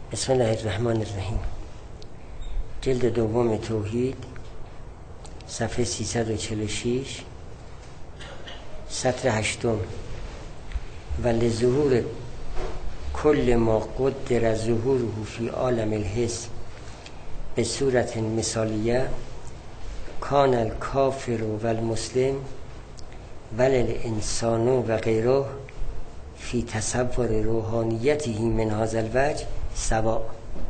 بسم الله الرحمن الرحیم. جلد دوم توحید، صفحه 346، سطر 8. و لظهور کل ما قدر ظهوره فی عالم الحس به صورت مثالیه کان الکافر و المسلم وللانسان و غیره فی تصور روحانیته من هذا الوجه سواء.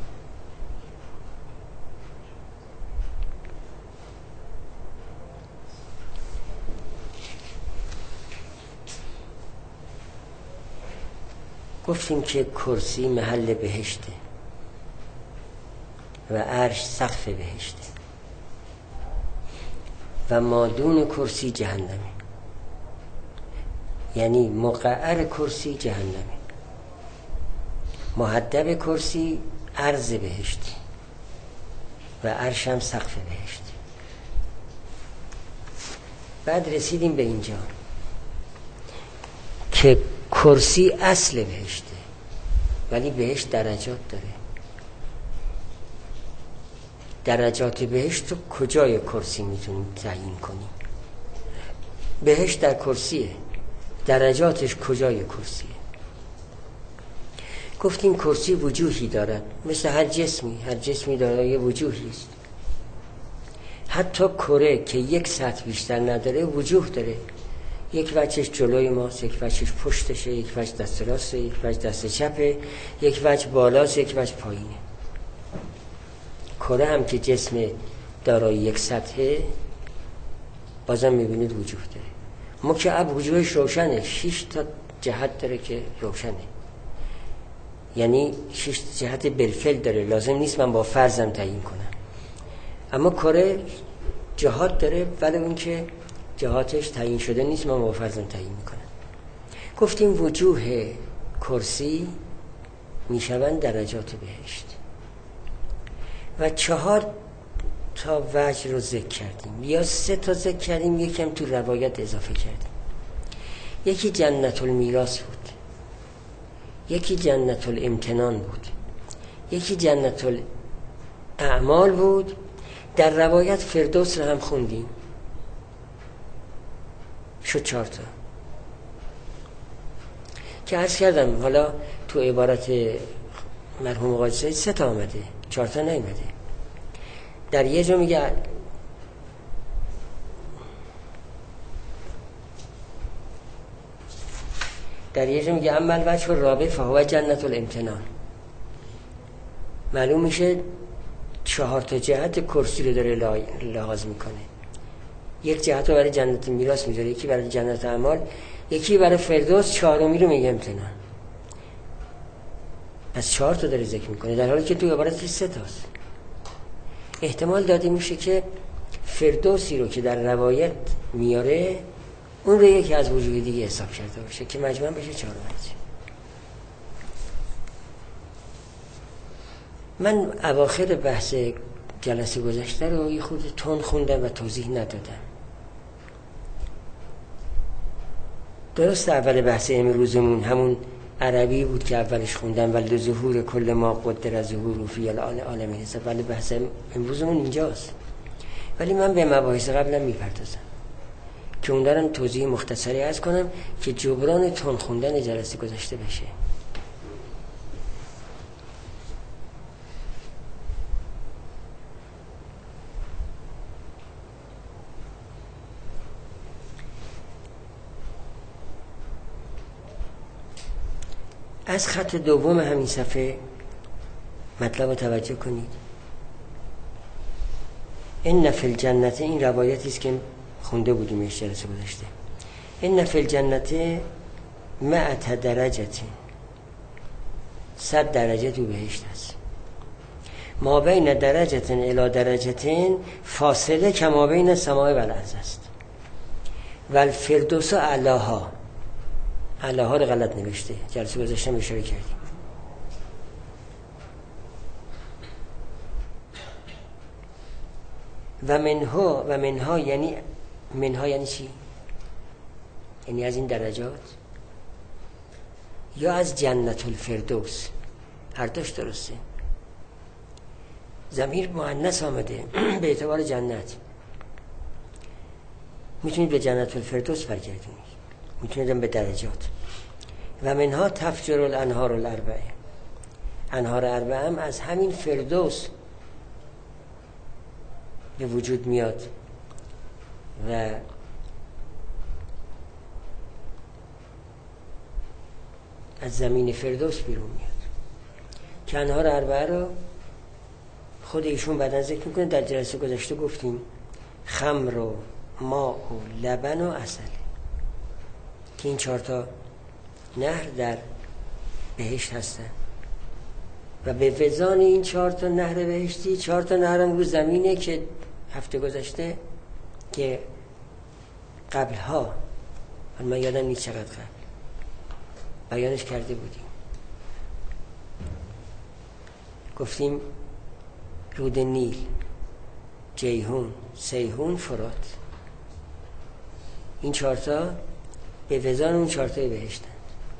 گفتیم که کرسی محل بهشته و عرش سقف بهشته و مادون کرسی جهنمه، یعنی مقعر کرسی جهنمه، محدب کرسی عرض بهشته و عرش هم سقف بهشته. بعد رسیدیم به اینجا که کرسی اصل بهشته، ولی بهشت درجات داره. درجات بهشت رو کجای کرسی میتونیم تعیین کنیم؟ بهشت در کرسیه، درجاتش کجای کرسیه؟ گفتیم کرسی وجوهی دارد، مثل هر جسمی داره یه وجوهی است. حتی کره که یک سطح بیشتر نداره وجوه داره. یک وجهش جلوی ماست، یک وجهش پشتشه، یک وجه دست راسته، یک وجه دست چپه، یک وجه بالاست، یک وجه پایینه. کره هم که جسم دارای یک سطحه بازم میبینید وجوه داره. مکعب وجوهش روشنه، 6 تا جهت داره که روشنه، یعنی 6 جهت بالفعل داره، لازم نیست من با فرضم تعیین کنم. اما کره جهات داره، ولی اون که جهاتش تعیین شده نیست من با فرضم تعیین میکنم. گفتیم وجوه کرسی میشوند درجات بهشت و 4 تا وجه رو ذکر کردیم، یا 3 تا ذکر کردیم، یکم تو روایت اضافه کردیم. یکی جنت المیراث بود، یکی جنت الامتنان بود، یکی جنت الاعمال بود. در روایت فردوس رو هم خوندیم، شد 4 تا که عرض کردم. حالا تو عبارت مرحوم قادسی 3 تا آمده، 4 تا نیامده. در یه جا میگه اما الوجه الرابع فهو جنت الامتنان. معلوم میشه 4 تا جهت کرسی رو داره لحاظ میکنه. یک جهت رو برای جنت میراث میذاره، یکی برای جنت اعمال، یکی برای فردوس، 4می رو میگه امتنان. پس 4 تا داره ذکر میکنه، در حالی که تو عبارتش 3 تاست. احتمال داده میشه که فردوسی رو که در روایت میاره اون رو یکی از وجوه دیگه حساب کرده باشه که مجموعاً بشه 4 وجه. من اواخر بحث جلسه گذشته رو یه خود تند خوندم و توضیح ندادم. درست اول بحث امروزمون همون عربی بود که اولش خوندم، ولی ظهور کل ما قدر ظهور فی العالم الحس، ولی بحث امروزمون اینجاست. ولی من به مباحث قبلا میپردازم که اون دارم توضیح مختصری عرض کنم که جبران تند خوندن جلسه گذشته بشه. از خط دوم همین صفحه مطلب رو توجه کنید. ان فی الجنت، این روایتی است که خونده بودیم جلسه گذشته. ان فی الجنت 100 درجه، 100 درجه تو بهشت است. ما بین درجه الی درجه فاصله کما بین السماء و الارض است. و الفردوس اعلاها، اعلاها رو غلط نوشته، جلسه گذاشتم اشاره کردیم. و منها یعنی منها یعنی چی؟ یعنی از این درجات، یا از جنت الفردوس، هر دوش درسته. ضمیر مؤنث آمده به اعتبار جنت. میتونید به جنت الفردوس برگردونید، میتونید به درجات. و منها تفجر الانهار الاربعه. انهار اربعه هم از همین فردوس به وجود میاد و از زمین فردوس بیرون میاد که انهار اربعه رو خود ایشون بعدن ذکر میکنه. در جلسه گذشته گفتیم خمر و ماء و لبن و عسل که این 4 نهر در بهشت هستن و به وزان این 4 نهر بهشتی 4 نهر هم رو زمینه که هفته گذشته که قبلها من یادم نیست چقدر قبل بیانش کرده بودیم. گفتیم رود نیل، جیهون، سیهون، فرات، این 4 به وزان اون 4 بهشتن.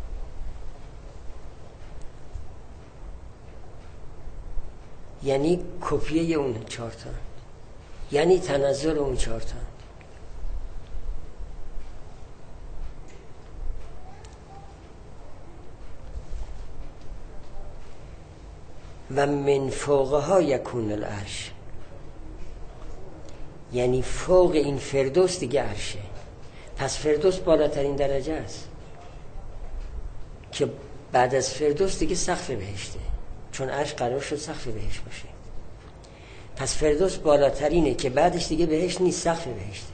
یعنی کپیه اون 4، یعنی تنزل اون 4. و من فوقها یکون العرش، یعنی فوق این فردوس دیگه عرشه. پس فردوس بالاترین درجه است که بعد از فردوس دیگه سقف بهشته، چون عرش قرار شد سقف بهشت باشه. پس فردوس بالاترینه که بعدش دیگه بهشت نیست، سقف بهشته.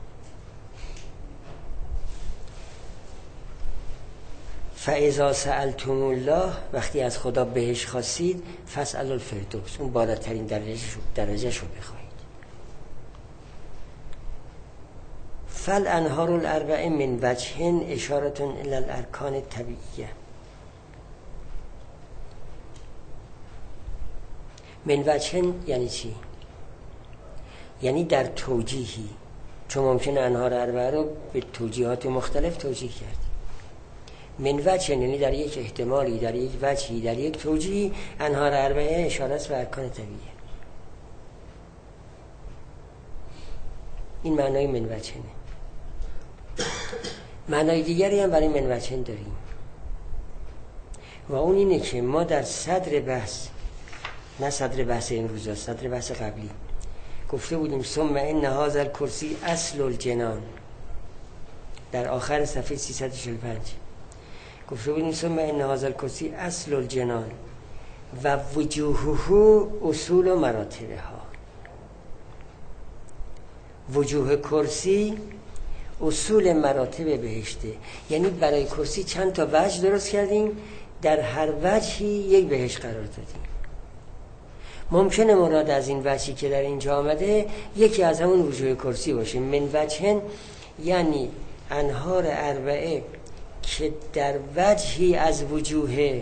فاذا سألتم الله، وقتی از خدا بهشت خواستید، فاسألوا الفردوس، اون بالاترین درجه شو بخواید. فالانهار الاربعه من وجه اشاره الی الارکان الطبیعیه. من وجه یعنی چی؟ یعنی در توجیهی، چون ممکنه انهار اربعه رو به توجیهات مختلف توجیه کرد. من وجه یعنی در یک احتمالی، در یک وجهی، در یک توجیهی انهار اربعه اشاره است به ارکان طبیعیه. این معنای من وجهه. معنای دیگری هم برای من وجه داریم و اون اینه که ما در صدر بحث، نه صدر بحث امروز، صدر بحث قبلی گفته بودیم ثم ان هذا الکرسی اصل الجنان، در آخر صفحه 345 گفته بودیم ثم ان هذا الکرسی اصل الجنان و وجوهه اصول و مراتبها. وجوه کرسی اصول مراتب بهشته، یعنی برای کرسی چند تا وجه درست کردیم، در هر وجهی یک بهشت قرار دادیم. ممکنه مراد از این وجهی که در اینجا آمده یکی از همون وجوه کرسی باشه. من وجهن یعنی انهار اربعه که در وجهی از وجوه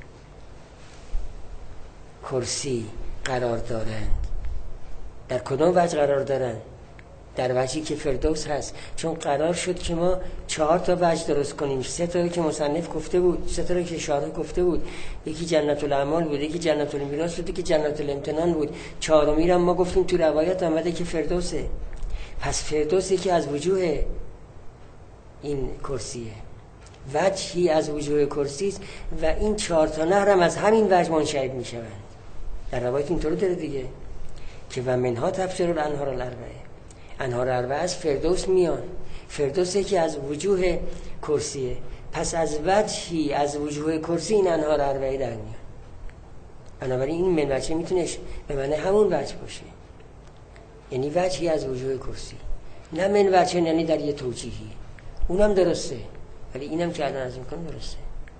کرسی قرار دارند. در کدام وجه قرار دارند؟ در وجهی که فردوس هست، چون قرار شد که ما 4 تا وجه درست کنیم. 3 تا که مصنف گفته بود، 3 تا که شارح گفته بود، یکی جنت الاعمال بود، یکی جنت المیراث بود، یکی جنت الامتنان بود. 4می را ما گفتیم تو روایات آمده که فردوسه. پس فردوسی که از وجوه این کرسیه، وجهی از وجوه کرسی است و این 4 تا نهر هم از همین وجه منشعب میشوند. در روایت اینطور داره دیگه که و منها تفجر الانهار الاربعه، انهار اربعه از فردوس میان. فردوسی که از وجوه کرسیه، پس از وجهی از وجوه کرسی این انهار اربعه در میان. بنابراین این من وجه میتونه به معنی همون وجه باشه، یعنی وجهی از وجوه کرسی، نه من وجه یعنی در یه توجیهی. اونم درسته، ولی اینم که الان از میکنم درسته.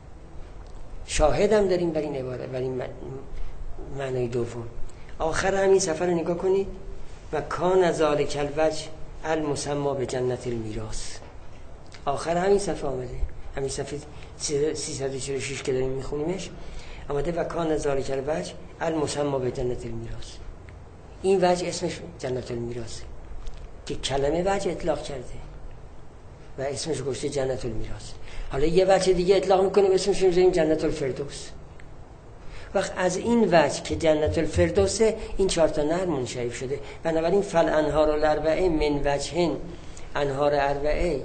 شاهدم داریم بر این عبارت، بر این معنای دوم. آخر همین سفر رو نگاه کنید و کان ذالک الوجه المسمی به جنت المیراث. آخر همین صفحه آمده، همین صفحه 346 که داریم میخونیمش آمده و کان ذالک الوجه المسمی به جنت المیراث. این وجه اسمش جنت المیراث که کلمه وجه اطلاق کرده و اسمش گذاشته جنت المیراث. حالا یه وجه دیگه اطلاق میکنیم اسمش میذاریم جنت الفردوس. وقت از این وجه که جنت الفردوس این 4 تا نهر منشعب شده. بنابراین فل انهار الاربعه من وجهن، انهار اربعه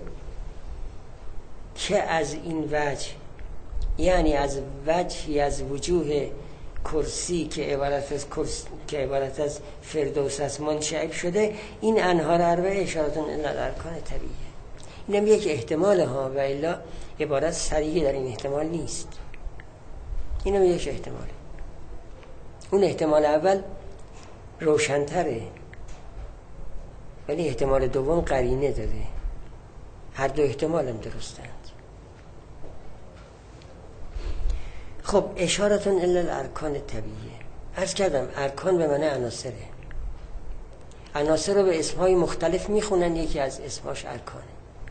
که از این وجه، یعنی از وجهی از وجوه کرسی که عبارت از فردوس است منشعب شده. این انهار اربعه اشارتون الی الارکان طبیعیه. اینم یک احتمال ها، و الا عبارت صریحی در این احتمال نیست. اینم یک احتماله. اون احتمال اول روشن‌تره، ولی احتمال دوم قرینه داره. هر دو احتمال هم درستند. خب اشارتون الی الارکان طبیعیه. عرض کردم ارکان به معنی عناصره. عناصر رو به اسمهای مختلف میخونن، یکی از اسمهاش ارکانه.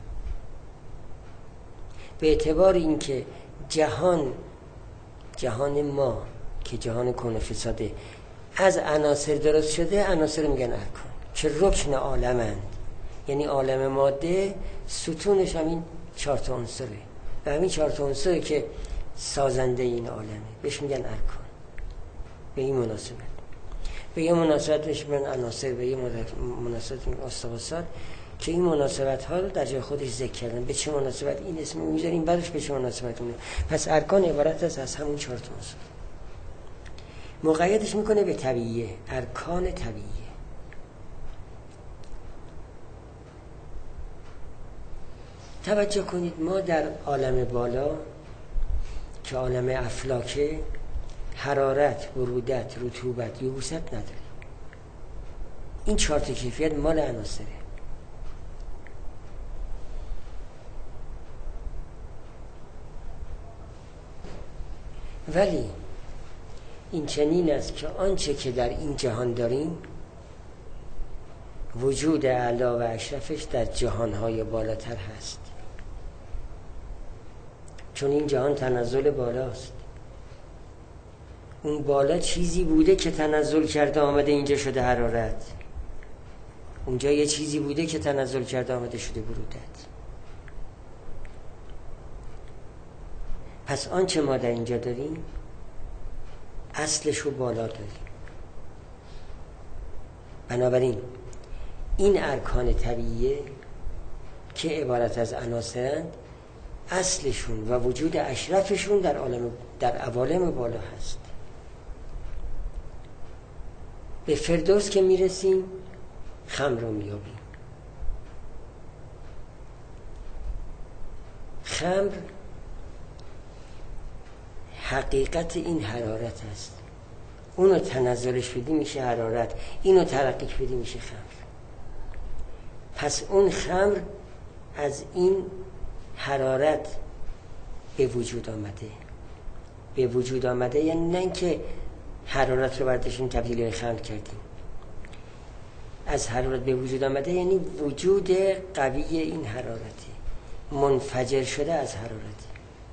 به اعتبار اینکه جهان ما که جهان کون فساده از عناصر درست شده، عناصر میگن ارکان، که رکن عالمند. یعنی عالم ماده ستونش همین 4 تا عنصره و همین 4 تا عنصره که سازنده این عالمه، بهش میگن ارکان. به این مناسبت، به یه مناسبت بهش میگن عناصر، به یه مناسبت میگن استقاسات، که این مناسبت ها رو در جای خودش ذکر کردن. به چه مناسبت این اسم میذاریم، بعدش به چه مناسبت اونه. پس ارکان عبارت است از همون 4 تا عنصر. مقیدش میکنه به طبیعیه، ارکان طبیعیه. توجه کنید، ما در عالم بالا که عالم افلاکه، حرارت، برودت، رطوبت، یبوست نداریم. این 4 تا کیفیت مال عناصره. ولی این چنین است که آنچه که در این جهان داریم، وجود اعلی و اشرفش در جهانهای بالاتر هست. چون این جهان تنزل بالاست. اون بالا چیزی بوده که تنزل کرده آمده اینجا شده حرارت. اونجا یه چیزی بوده که تنزل کرده آمده شده برودت. پس آنچه ما در اینجا داریم اصلش رو بالا داریم. بنابراین این ارکان طبیعیه که عبارت از عناصرند، اصلشون و وجود اشرفشون در عوالم بالا هست. به فردوس که میرسیم خمر رو میابیم. خمر حقیقت این حرارت است. اونو تنزلش بدی میشه حرارت، اینو ترقیق بدی میشه خمر. پس اون خمر از این حرارت به وجود آمده. به وجود آمده یعنی نه که حرارت رو برداشتیم تبدیل به خمر کردیم. از حرارت به وجود آمده یعنی وجود قوی این حرارتی، منفجر شده از حرارتی.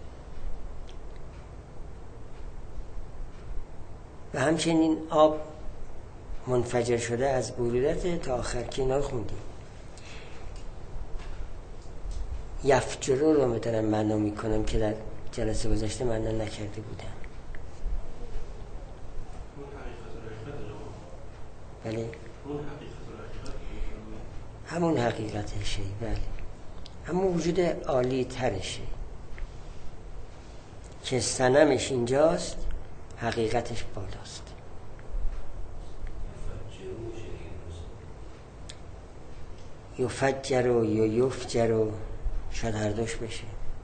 و همچنین آب منفجر شده از برودت تا آخر که اینا رو خوندیم. یفجرو رو میتونم معنا میکنم که در جلسه گذشته معنا نکرده بودم. بله همون حقیقتشه. بله همون وجود عالی ترشه که صنمش اینجاست، حقیقتش بالاست. یفجر و یفجر، شاید هر دوش بشه.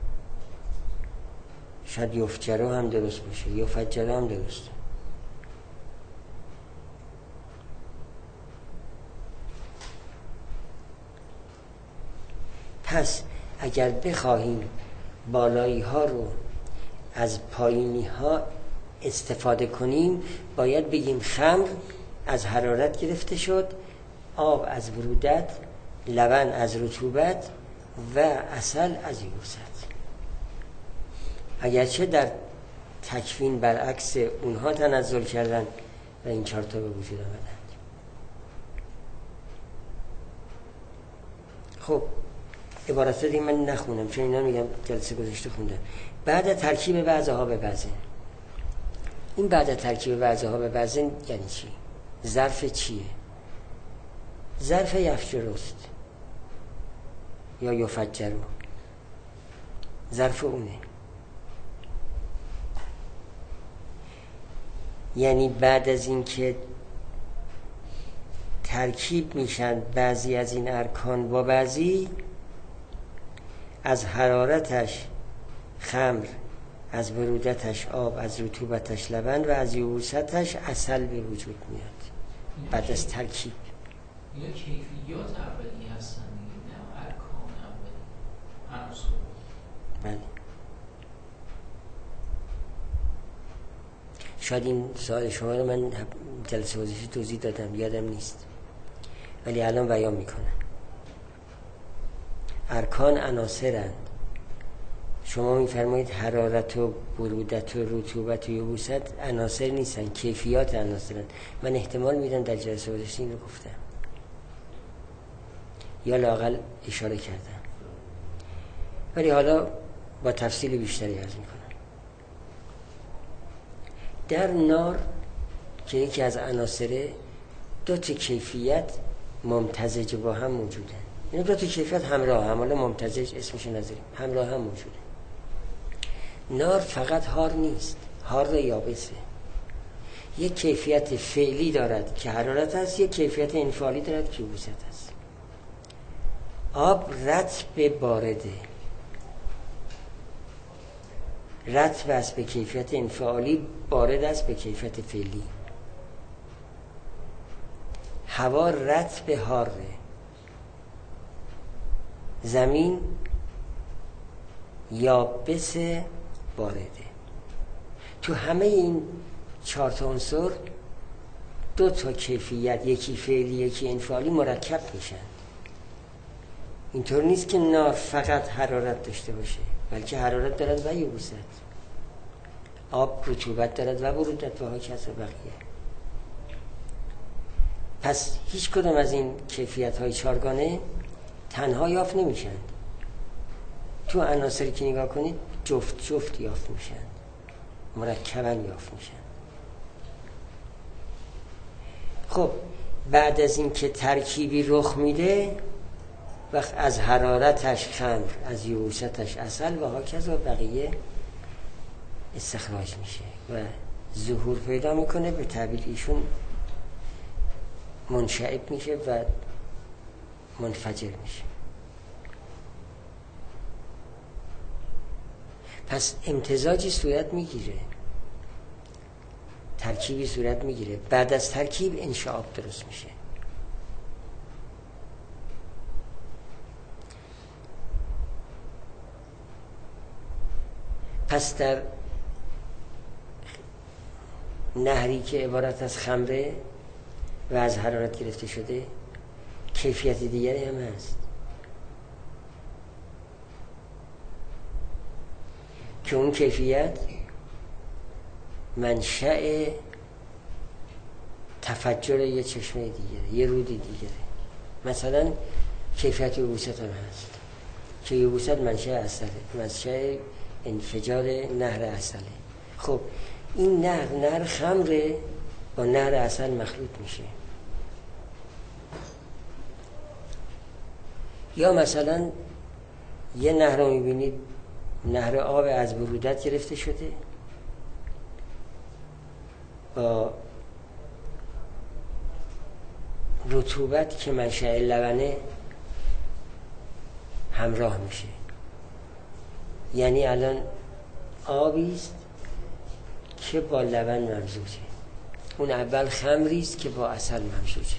شاید یفجر هم درست بشه، یفجر هم درسته. پس اگر بخواهیم بالایی ها رو از پایینی ها استفاده کنیم، باید بگیم خمر از حرارت گرفته شد، آب از برودت، لبن از رطوبت و عسل از یبوست. اگرچه در تکوین برعکس اونها تنزل کردن و این 4 تا به وجود آمدند. خب عبارت دیگه من نخونم چون اینا میگم جلسه گذشته خوندم. بعد ترکیب بعضها به بعضه، این بعد از ترکیب وضعها به وزن یعنی چی؟ ظرف چیه؟ ظرف یفجرست یا یفجرو، ظرف اونه. یعنی بعد از این که ترکیب میشن بعضی از این ارکان با بعضی، از حرارتش خمر، از برودتش آب، از رطوبتش لبن و از یبوستش عسل به وجود میاد بعد از ترکیب. یا کیفیات اولی هستن دیگه، نه ارکان اولی، عناصر. بله. شاید این سوال شما رو من جلسه گذشته توضیح دادم، یادم نیست، ولی الان بیان میکنم. ارکان عناصرند. شما میفرمایید حرارت و برودت و رطوبت و یبوست عناصر نیستن، کیفیات عناصرند. من احتمال میدم در جلسه گذشته این رو گفتم یا لااقل اشاره کردم، ولی حالا با تفصیل بیشتری عرض میکنم. در نار که یکی از عناصر، دو تا کیفیت ممتزج با هم موجودن. این دو تا کیفیت همراه هم، حالا ممتزج اسمش نذاریم، همراه هم موجوده. نار فقط حار نیست، حار یابسه. یک کیفیت فعلی دارد که حرارت است، یک کیفیت انفعالی دارد که یبوست است. آب رطب بارده، رطب است به کیفیت انفعالی، بارد است به کیفیت فعلی. هوا رطب حاره، زمین یابس بارده. تو همه این 4 تا عنصر 2 تا کیفیت، یکی فعلی یکی انفعالی، مرکب میشن. اینطور نیست که نار فقط حرارت داشته باشه، بلکه حرارت دارد و یبوست، آب رطوبت دارد و برودت و هاکذا بقیه. پس هیچ کدام از این کیفیت های 4گانه تنها یافت نمیشن. تو عناصری که نگاه کنید جفت جفت یافت میشن، مرکبا یافت میشن. خب بعد از این که ترکیبی رخ میده، وقت از حرارتش خمر، از یبوستش عسل و هاکذا بقیه استخراج میشه و ظهور پیدا میکنه، به تعبیر ایشون منشعب میشه و منفجر میشه. پس امتزاجی صورت میگیره، ترکیبی صورت میگیره، بعد از ترکیب انشعاب درست میشه. پس در نهری که عبارت از خمره و از حرارت گرفته شده، کیفیت دیگری هم هست که اون کیفیت منشأ تفجر یه چشمه دیگره، یه رود دیگره. مثلا کیفیت یبوست هم هست که یبوست منشأ عسله، منشأ انفجار نهر عسله. خب این نهر خمره با نهر عسل مخلوط میشه. یا مثلا یه نهر رو میبینید، نهر آب از برودت گرفته شده با رطوبت که منشأ لبنه همراه میشه. یعنی الان آبی است که با لبن ممزوجه، اون اول خمری است که با عسل ممزوجه.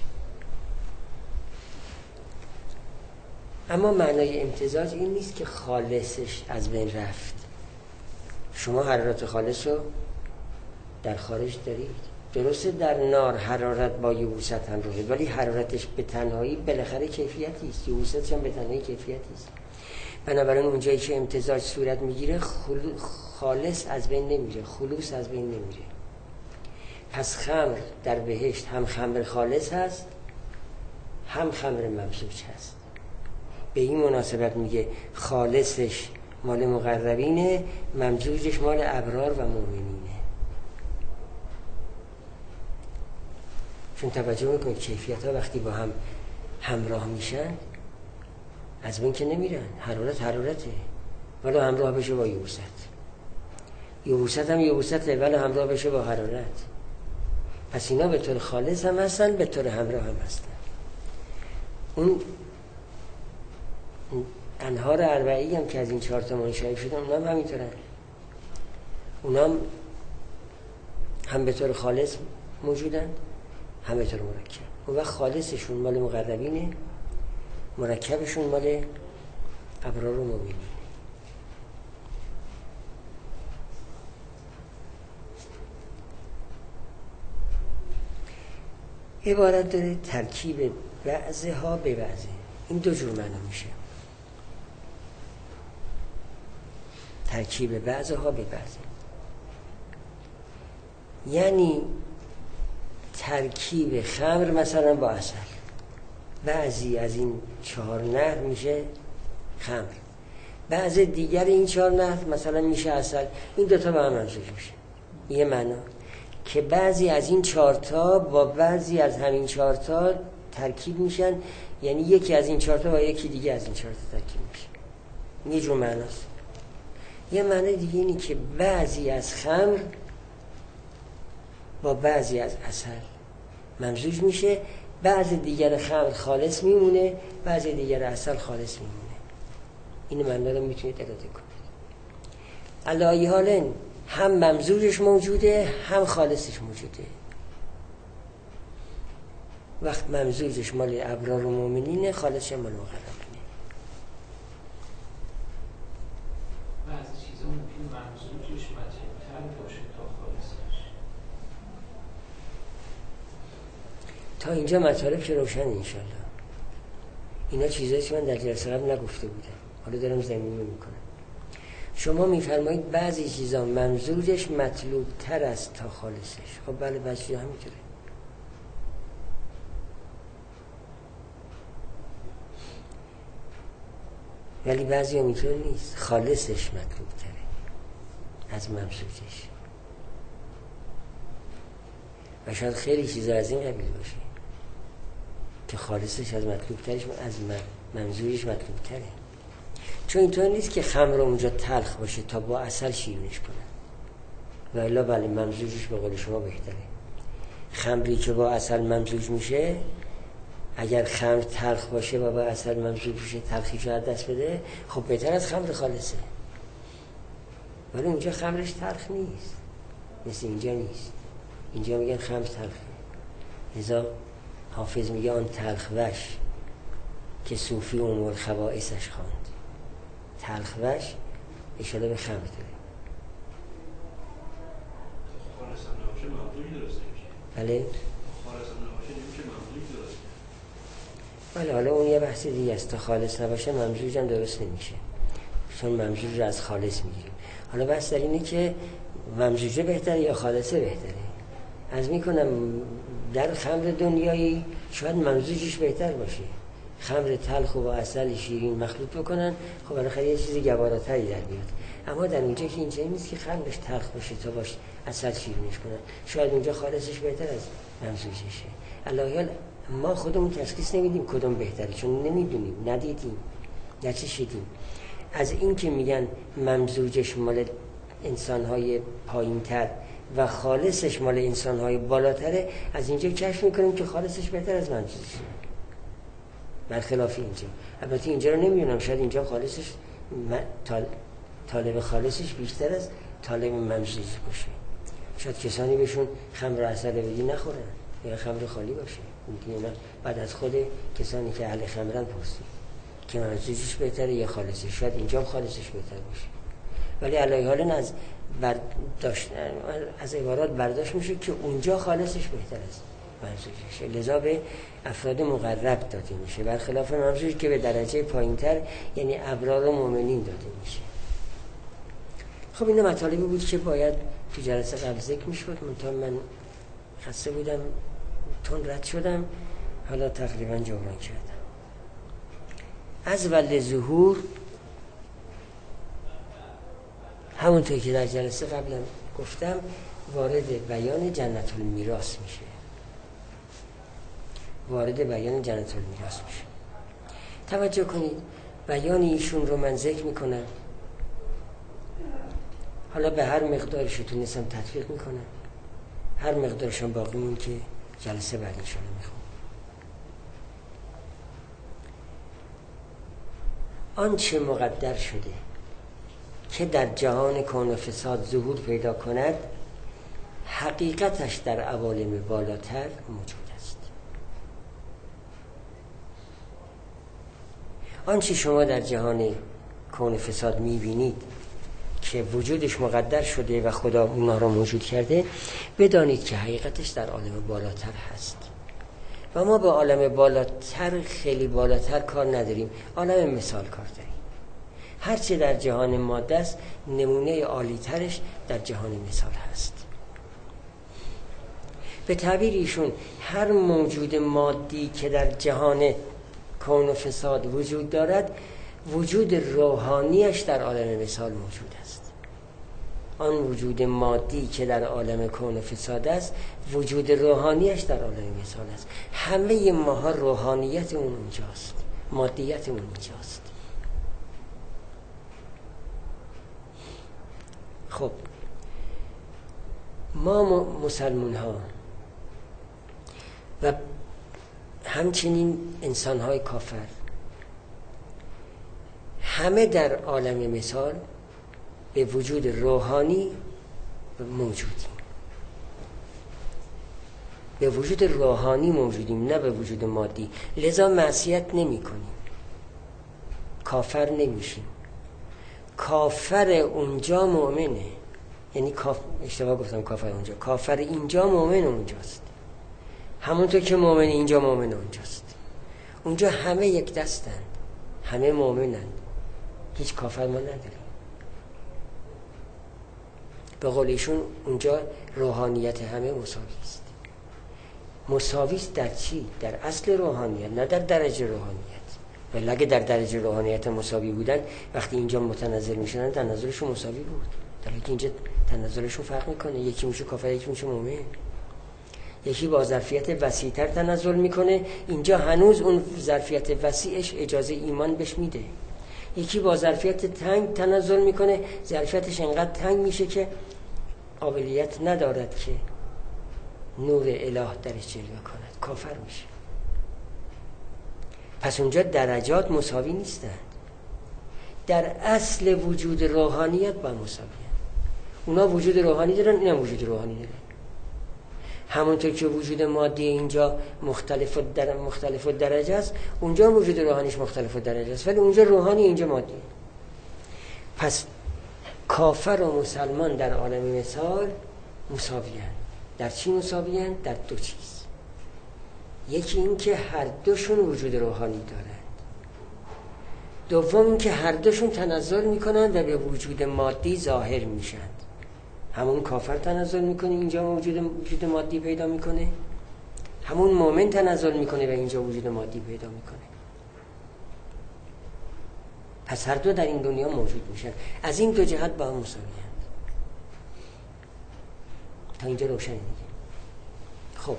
اما معنای امتزاج این نیست که خالصش از بین رفت. شما حرارت خالص رو در خارج دارید، درسته در نار حرارت با یبوست هم روه، ولی حرارتش به تنهایی بالاخره کیفیتی است، یبوستش هم به تنهایی کیفیتی است. بنابراین اونجایی که امتزاج صورت میگیره خالص از بین نمیره، خلوص از بین نمیره. پس خمر در بهشت هم خمر خالص هست، هم خمر ممزوج هست. به این مناسبت میگه خالصش مال مقربینه، ممزوجش مال ابرار و مؤمنینه. چون توجه میکنید کیفیت ها وقتی با هم همراه میشن از بین که نمیرن. حرارته ولی همراه بشه با یبوست، یبوست هم یبوسته ولی همراه بشه با حرارت. پس اینا به طور خالص هم هستن، به طور همراه هم هستن. اون انهار اربعی هم که از این 4 تا منشأ شدن اونا هم همینطورن. اونا هم به طور خالص موجودن هم به طور مرکب. اون وقت خالصشون مال مقربینه، مرکبشون مال ابرار و مومنین. عبارت داره ترکیب بعضها به بعضه. این 2 جور معنا میشه، ترکیب بعضها به بعضه، یعنی ترکیب خمر مثلا با عسل، بعضی از این 4 نهر میشه خمر، بعض دیگر این 4 نهر مثلا میشه عسل. این 2 تا با هم منسوج میشه. یه معنا که بعضی از این 4 تا با بعضی از همین 4 تا ترکیب میشن، یعنی یکی از این 4 تا با یکی دیگه از این 4 تا ترکیب میشه. یه جور معناست. یه معنی دیگه اینی که بعضی از خمر با بعضی از عسل ممزوج میشه، بعضی دیگر خمر خالص میمونه، بعضی دیگر عسل خالص میمونه. این معنی رو میتونید اراده کنید. علی حال هم ممزوجش موجوده هم خالصش موجوده. وقت ممزوجش مال ابرار و مومنینه، خالصش مال مقربینه. بعضی چیزا ممکنه ممزوجش متعب‌تر باشه تا خالصش. تا اینجا مطالب که روشن انشالله. اینا چیزایی که من در جلسه قبل نگفته بودم، حالا دارم زمینه میکنم. شما میفرمایید بعضی چیزا ممزوجش مطلوب تر است تا خالصش. خب بله، بعضی چیزا همینطوره. ولی بعضی همینطور نیست، خالصش مطلوب تره از ممزوجش. و شاید خیلی چیزا از این قبیل باشه که خالصش از مطلوب ترش از ممزوجش مطلوب تره. چون اینطور نیست که خمر اونجا تلخ باشه تا با عسل شیرینش کنن، و الا بله ممزوجش به قول شما بهتره. خمری که با عسل ممزوج میشه، اگر خمر تلخ باشه و با عسل ممزوج میشه تلخیش رو از دست بده، خب بهتر از خمر خالصه. ولی اونجا خمرش تلخ نیست، مثل اینجا نیست. اینجا میگن خمر تلخه. لذا حافظ میگه آن تلخ وش که صوفی امور خبائثش خواند. تلخ وش اشاره به خمر داره. خالص هم نباشه ممزوج درست نمیشه. بله؟ خالص هم نباشه نمیشه ممزوج درست. بله، حالا اون یه بحث دیگه است. تا خالص نباشه ممزوج هم درست نمیشه، چون ممزوج رو از خالص میگیریم. حالا بحث در اینه که ممزوجه بهتره یا خالصه بهتره. از میکنم در خمر دنیایی شاید ممزوجش بهتر باشه. خمر تلخ و با عسل شیرین مخلوط بکنن، خب بالاخره یه چیز گواراتری در بیاد. اما در اونجا که اینجایی نیست که خمرش تلخ باشه تا باش عسل شیرینش کنن، شاید اونجا خالصش بهتر از ممزوجشه. الهیال ما خودمون تشخیص نمیدیم کدوم بهتره، چون نمیدونیم، ندیدیم، نچشیدیم. از این که میگن ممزوجش مال انسانهای پایین‌تر و خالصش مال انسانهای بالاتره، از اینجا کشف میکنیم که خالصش بهتر از ممزوجشه، برخلاف اینجا. البته اینجا رو نمیدونم، شاید اینجا خالصش طالب خالصش بیشتر از طالب ممزوج باشه. شاید کسانی بهشون خمر و عسل بدی نخورن یا خمر خالی باشه. ممکنه بعد از خود کسانی که اهل خمرن پرسید که ممزوجش بهتره یا خالصش. شاید اینجا خالصش بهتر باشه. ولی علی حال از عبارات برداشت میشه که اونجا خالصش بهتر است ممزوجشه، لذا به افراد مقرب داده میشه، برخلاف ممزوج که به درجه پایینتر یعنی ابرار و مؤمنین داده میشه. خب این مطالبی بود که باید تو جلسه قبل ذکر میشد، من خسته بودم تون رد شدم، حالا تقریبا جبران کردم. از ول ظهور همونطور که در جلسه قبلم گفتم وارد بیان جنت المیراث میشه. وارد بیان جنت المیراث میشه. توجه کنید، بیان ایشون رو من ذکر میکنم، حالا به هر مقدارش تونستم تطبیق میکنم، هر مقدارش هم باقی مون که جلسه بعد انشاءالله میخوام. آنچه مقدر شده که در جهان کون و فساد ظهور پیدا کند، حقیقتش در عوالم بالاتر موجود است. آنچه شما در جهان کون و فساد میبینید که وجودش مقدر شده و خدا اونها را موجود کرده، بدانید که حقیقتش در عالم بالاتر هست و ما با عالم بالاتر خیلی بالاتر کار نداریم، عالم مثال کار داریم. هرچه در جهان ماده است، نمونه عالی ترش در جهان مثال هست. به تعبیر ایشون هر موجود مادی که در جهان کون و فساد وجود دارد، وجود روحانیش در عالم مثال موجود است. آن وجود مادی که در عالم کون و فساد است، وجود روحانیش در عالم مثال است. همه ماها روحانیت اون اونجاست، مادیت اون اونجاست. خب ما مسلمان ها و همچنین انسان های کافر همه در عالم مثال به وجود روحانی موجودیم، به وجود روحانی موجودیم، نه به وجود مادی. لذا معصیت نمی کنیم، کافر نمیشیم. کافر اونجا مؤمنه، یعنی اشتباه گفتم کافر اونجا، کافر اینجا مؤمن اونجاست. همونطور که مؤمن اینجا مؤمن اونجاست. اونجا همه یک دستند، همه مؤمنند، هیچ کافر ما نداریم. به قول ایشون اونجا روحانیت همه مساوی است. مساوی است در چی؟ در اصل روحانیت، نه در درجه روحانیت. ولی اگه در درجه روحانیت مساوی بودن، وقتی اینجا متنزل میشنن تنزلشون مساوی بود. در حالی که اینجا تنزلشون فرق میکنه، یکی میشه کافر، یکی میشه مؤمن. یکی با ظرفیت وسیع‌تر تنزل میکنه، اینجا هنوز اون ظرفیت وسیعش اجازه ایمان بهش میده. یکی با ظرفیت تنگ تنزل میکنه، ظرفیتش انقدر تنگ میشه که قابلیت ندارد که نور اله درش جلوه کند، کافر میشه. پس اونجا درجات مساوی نیستند. در اصل وجود روحانیت با مساوی هست. اونا وجود روحانی دارن، اینم وجود روحانی دارن. همونطور که وجود مادی اینجا مختلف درجه است، اونجا وجود روحانیش مختلف درجه است، ولی اونجا روحانی، اینجا مادی. پس کافر و مسلمان در عالم مثال مساوی‌اند. در چی مساوی‌اند؟ در دو چیز. یکی این که هر دوشون وجود روحانی دارند. دوم این که هر دوشون تنزل میکنند و به وجود مادی ظاهر میشند. همون کافر تنزل میکنه، اینجا وجود مادی پیدا میکنه. همون مؤمن تنزل میکنه و اینجا وجود مادی پیدا میکنه. پس هر دو در این دنیا موجود میشن. از این دو جهت با هم مساوی‌اند. تا اینجا روشنه دیگه. خب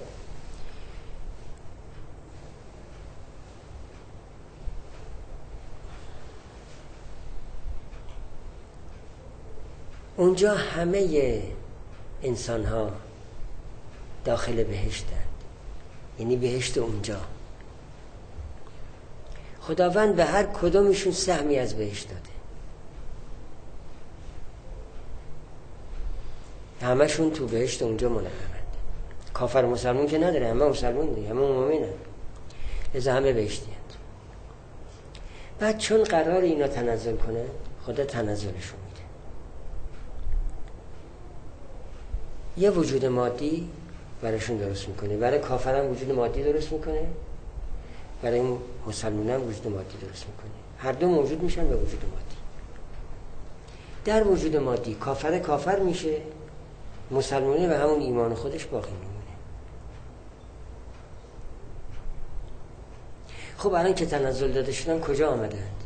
اونجا همه انسان ها داخل بهشتند، یعنی بهشت اونجا. خداوند به هر کدومشون سهمی از بهشت داده. همشون تو بهشت اونجا منعمند. کافر مسلمون که نداره، همه مسلمون دیگه، همه مؤمنن، لذا همه بهشتی هست. بعد چون قرار اینا تنزل کنه، خدا تنزلشون میده. یه وجود مادی برایشون درست میکنه، برای کافران وجود مادی درست میکنه، برای مسلمانان وجود مادی درست میکنه. هر دو موجود میشن به وجود مادی. در وجود مادی کافر میشه، مسلمانه و همون ایمان خودش باقی میمونه. خب الان که تنزل داده شدن کجا آمدند؟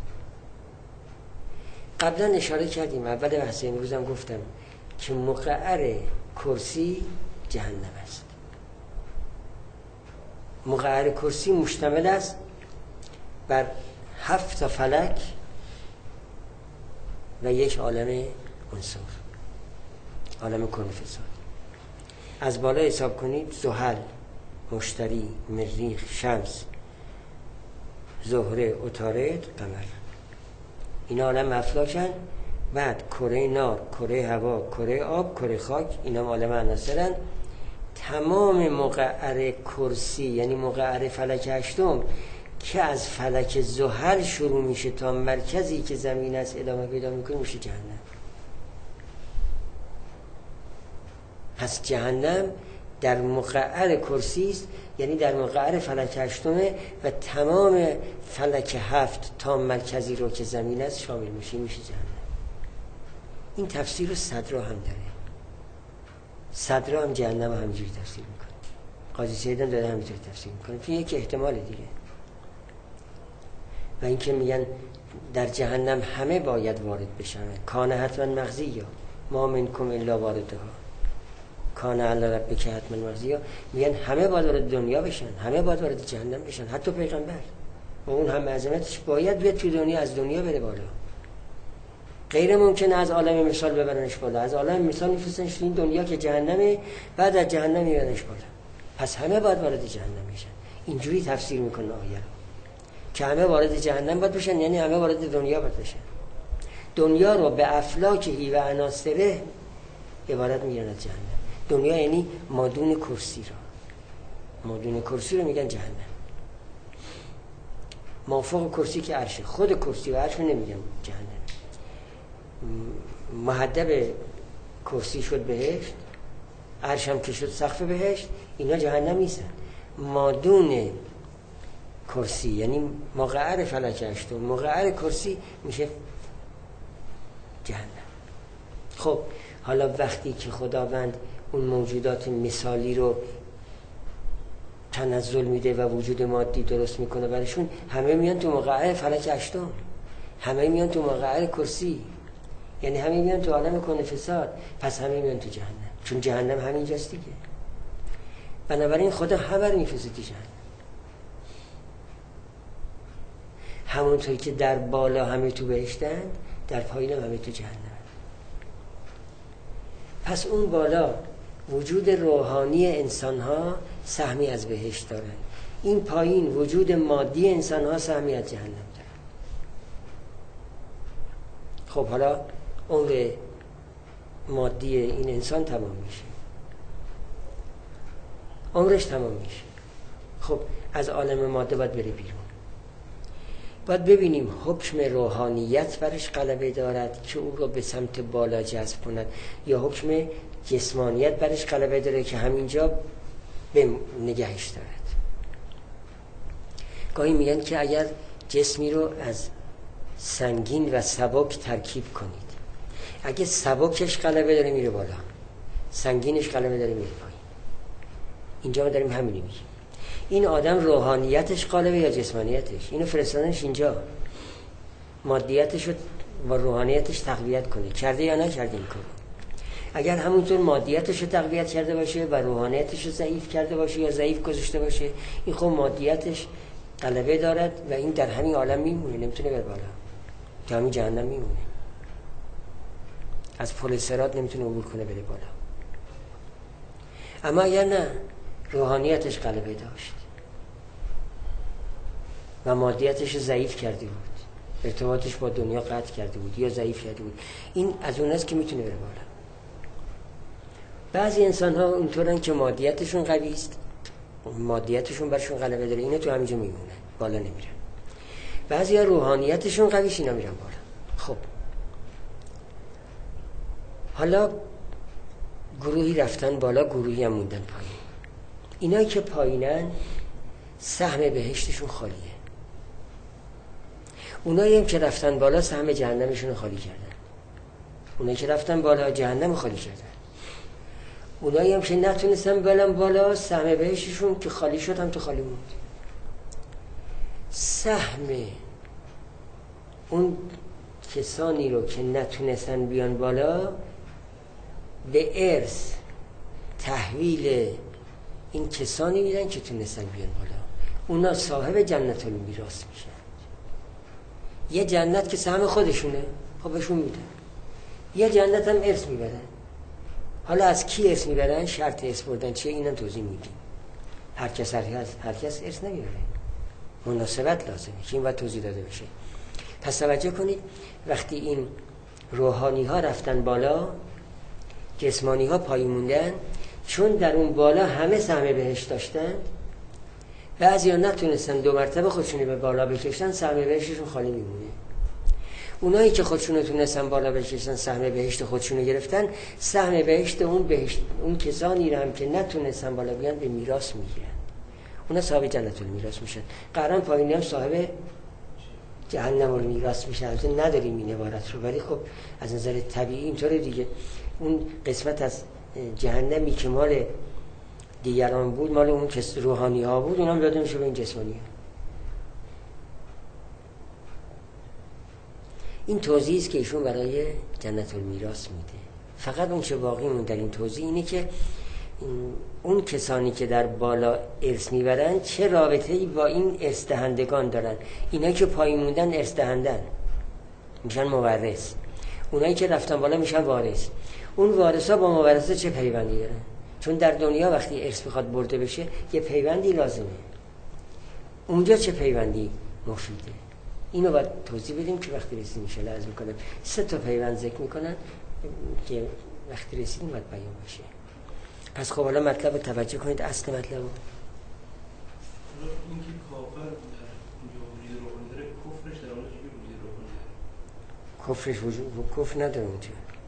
قبلا اشاره کردیم، اول بحث امروزم گفتم که مقعر کرسی جهنم است. مقعر کرسی مشتمل است بر 7 فلک و یک عالم عنصر، عالم کون فساد. از بالا حساب کنید زحل، مشتری، مریخ، شمس، زهره، عطارد، قمر، اینا عالم افلاکن. بعد کره نار، کره هوا، کره آب، کره خاک، اینا عالم عناصرن. تمام مقعر کرسی یعنی مقعر فلک هشتم که از فلک زحل شروع میشه تا مرکزی که زمین است ادامه پیدا میکنه میشه جهنم. پس جهنم در مقعر کرسی است، یعنی در مقعر فلک هشتمه و تمام فلک 7 تا مرکزی رو که زمین است شامل میشه جهنم. این تفسیر رو صدرا هم داره. صدرا هم جهنم همینجوری تفسیر میکنه. قاضی سعید هم داره همینجوری تفسیر میکنه. این یک احتمال دیگه. و این که میگن در جهنم همه باید وارد بشن. کان حتما مغزی یا ما منکم الا واردها. کان علی ربک حتما مغزی یا میگن همه باید وارد دنیا بشن، همه باید وارد جهنم بشن، حتی پیغمبر و اون هم عظمتش باید بیاد تو دنیا، از دنیا بره بالا. غیر ممکنه از عالم مثال ببرنش بالا. از عالم مثال میفرستنش این دنیا که جهنمه، بعد از جهنم میبرنش بالا. پس همه باید وارد جهنم بشن. اینجوری تفسیر میکنه آیه رو که همه وارد جهنم باید بشن، یعنی همه وارد دنیا باید بشن. دنیا رو به افلاکهی و عناصره عبارت میگن از جهنم. دنیا یعنی مادون کرسی رو، مادون کرسی رو میگن جهنم. مافوق کرسی که عرشه، خود کرسی و عرش رو نمیگن جهنم. محدب کرسی شد بهشت، عرش هم که شد سقف بهشت، اینا جهنم نیستن. مادون کرسی یعنی مقعر فلک هشتم، مقعر کرسی میشه جهنم. خب حالا وقتی که خداوند اون موجودات مثالی رو تنزل میده و وجود مادی درست میکنه برشون، همه میان تو مقعر فلک هشتم، همه میان تو مقعر کرسی، یعنی همه میان تو عالم کون فساد، پس همه میان تو جهنم، چون جهنم همینجاست دیگه. بنابراین خدا همه رو میفرسته تو جهنم. همونطوری که در بالا همه تو بهشتن، در پایین همه تو جهنم. پس اون بالا وجود روحانی انسان ها سهمی از بهشت دارن، این پایین وجود مادی انسان ها سهمی از جهنم دارن. خب حالا عمر مادی این انسان تمام میشه، عمرش تمام میشه. خب از عالم ماده باید بره بیرون، باید ببینیم حکم روحانیت برش غلبه دارد که او رو به سمت بالا جذب کند، یا حکم جسمانیت برش غلبه داره که همینجا به نگهش دارد. گاهی میگن که اگر جسمی رو از سنگین و سبک ترکیب کنید، اگه سبکش غلبه داره میره بالا، سنگینش غلبه داره میره پایین. اینجا ما داریم همینی میگیم. این آدم روحانیتش غالبه یا جسمانیتش؟ اینو فرستادنش اینجا مادیتش رو با روحانیتش تقویت کنه، کرده یا نکرده این کارو؟ اگر همونطور مادیتش رو تقویت کرده باشه و روحانیتش رو ضعیف کرده باشه یا ضعیف گذاشته باشه، این خب مادیتش غلبه دارد و این در همین عالم میمونه، نمیتونه بره بالا، تا همین جهنم میمونه، از پل صراط نمیتونه عبور کنه بره بالا. اما اگر نه روحانیتش غلبه داشت و مادیتش ضعیف کرده بود، ارتباطش با دنیا قطع کرده بود یا ضعیف کرده بود، این از اون است که میتونه بره بالا. بعضی انسان ها اونطورن که مادیتشون قوی است، مادیتشون برشون غلبه داره، اینا تو همینجا میمونه، بالا نمیرن. بعضی ها روحانیتشون قوی است، اینا میرن بالا. خب حالا گروهی رفتن بالا، گروهی هم موندن پایین. اینایی که پایینن سهم بهشتشون خالیه، اونایی هم که رفتن بالا سهم جهنمشون خالی کردن. اونایی که رفتن بالا جهنم خالی کردن، اونایی هم که نتونستن برن بالا سهم بهشتشون که خالی شد هم تو خالی موند. سهم اون کسانی رو که نتونستن بیان بالا به ارث، تحویل این کسانی میدن که تونستن بیان بالا، اونا صاحب جنت المیراث میشن. یه جنت که سهم خودشونه خب بهشون میدن، یه جنت هم ارث میبرن. حالا از کی ارث میبرن؟ شرط ارث بردن چیه اینم توضیح میدیم. هر کس ارث نمیبره، مناسبت لازمه که این باید توضیح داده بشه. پس توجه کنید وقتی این روحانی ها رفتن بالا، جسمانی ها پایین موندن، چون در اون بالا همه سهم بهشت داشتن، بعضیا نتونستن 2 مرتبه خودشونی به بالا بکشن، سهم بهشتشون خالی میمونه. اونایی که خودشونو تونستن بالا بکشن، سهم بهشت خودشونو گرفتن، سهم بهشت اون کسانی رو هم که نتونستن بالا بیان به میراث میگیرن، اونا صاحب جنت المیراث میشن. قرآن پایینی هم صاحب جهنم المیراث میشن. البته نداریم این عبارت رو، ولی خب از نظر طبیعی اینطوره دیگه. اون قسمت از جهنمی که مال دیگران بود، مال اون کس روحانی ها بود، اونم داده میشه به این جسمانی ها. این توضیحی است که ایشون برای جنت المیراث میده. فقط اون چه باقی مون در این توضیح اینه که اون کسانی که در بالا ارث میبرن چه رابطه‌ای با این ارث دهندگان دارن. اینایی که پایین موندن ارث دهندن میشن مورث، اونایی که رفتن بالا میشن وارث. اون وارثا با مورثا چه پیوندی دارن؟ چون در دنیا وقتی ارث بخواد برده بشه یه پیوندی لازمه، اونجا چه پیوندی مفیده؟ اینو باید توضیح بدیم که وقتی رسیدیم میشه لازم میکنم 3 تا پیوند ذکر میکنن که وقتی رسیدیم باید بیان بشه. پس خب حالا مطلب توجه کنید، اصل مطلب این که کافر در اونجا وجود روحانی داره، کفرش در اونجا چجوری وجود روحانی داره؟ کفرش وجود کفر نداره اونجا،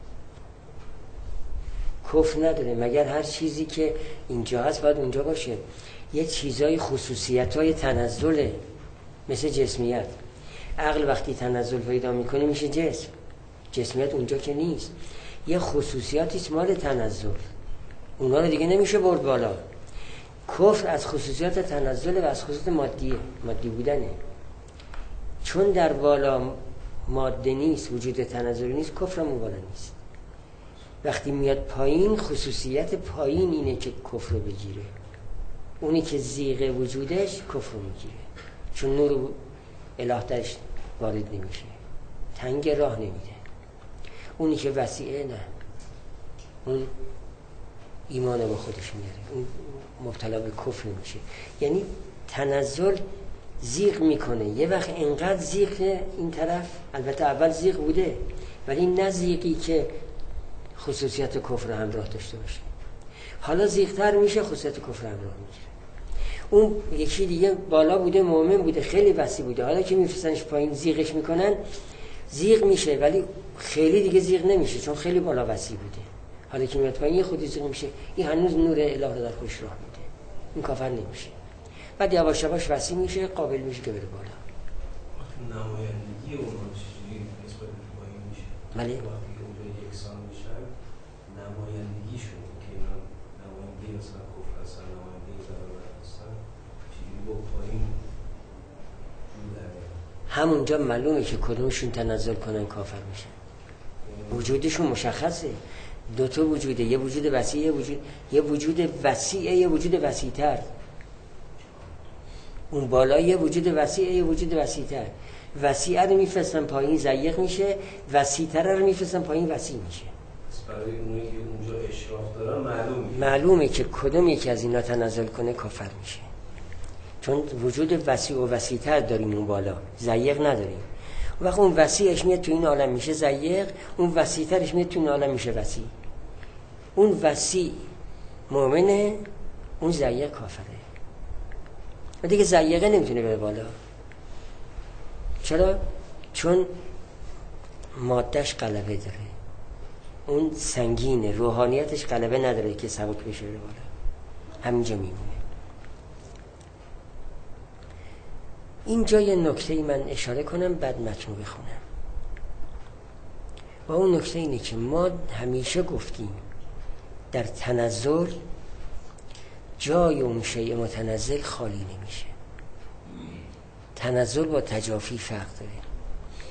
کفر نداره مگر هر چیزی که اینجا هست باید اونجا باشه. یه چیزای خصوصیت‌های تنزله، مثل جسمیت. عقل وقتی تنزل پیدا میکنه میشه جسم، جسمیت اونجا که نیست. یه خصوصیاتیست مال تنزل، اونا رو دیگه نمیشه برد بالا. کفر از خصوصیات تنزل و از خصوصیات مادی بودنه. چون در بالا ماده نیست، وجود تنزل نیست، کفر هم بالا نیست. وقتی میاد پایین، خصوصیت پایین اینه که کفر رو بگیره. اونی که زیغ وجودش کفر رو میگیره، چون نور اله درش وارد نمیشه، تنگ راه نمیده. اونی که وسیعه نه، اون ایمان با خودش میاره، اون مبتلا به کفر میشه. یعنی تنزل زیغ میکنه. یه وقت انقدر زیغ این طرف، البته اول زیغ بوده ولی نه زیغی که خصوصیت کفر همراه داشته باشه. حالا زیغتر میشه، خصوصیت کفر همراه میگیره. اون یکی دیگه بالا بوده، مؤمن بوده، خیلی وسیع بوده، حالا که میفرستنش پایین زیغش میکنن، زیغ میشه ولی خیلی دیگه زیغ نمیشه چون خیلی بالا وسیع بوده. حالا که میاد پایین یه خودی زیغ میشه، این هنوز نور اله رو در خودش راه میده، این کافر نمیشه. بعد یواش یواش وسیع میشه، قابل میشه که بره بالا. نمایندگی اونها چجوری نسبت به پایین میشه؟ بله. وقتی اونجا یکسان میشن، نمایندگیشون که اینا نماینده مثلا کفر هستن، نماینده ضرورت هستن، چجوری با پایین همونجا معلومه که کدومشون تنزل کنن کافر میشن. وجودشون مشخصه، 2 تا وجوده، یه وجود وسیع، یه وجود وسیع، یه وجود وسیع‌تر. اون بالا یه وجود وسیع، یه وجود وسیع‌تر. وسیع رو میفرستن پایین ضیق میشه، وسیع‌تر رو میفرستن پایین وسیع میشه. برای اونایی که اونجا اشراف دارن معلومه که کدوم یکی از اینا تنزل کنه کافر میشه، چون وجود وسیع و وسیع‌تر داریم اون بالا، ضیق نداریم. وقتی اون وسیعش میاد تو این عالم میشه ضیق، اون وسیع‌ترش میاد تو این عالم میشه وسیع. اون وسیع مؤمنه، اون ضیق کافره. و دیگه ضیقه نمیتونه بره بالا. چرا؟ چون مادهش غلبه داره، اون سنگینه، روحانیتش غلبه نداره که سبک بشه بره بالا، همینجا میمونه. اینجا یه نکته‌ای من اشاره کنم بعد متن بخونم. و اون نکته اینه که ما همیشه گفتیم در تنزل جای اون شیء متنزل خالی نمیشه. تنزل با تجافی فرق داره.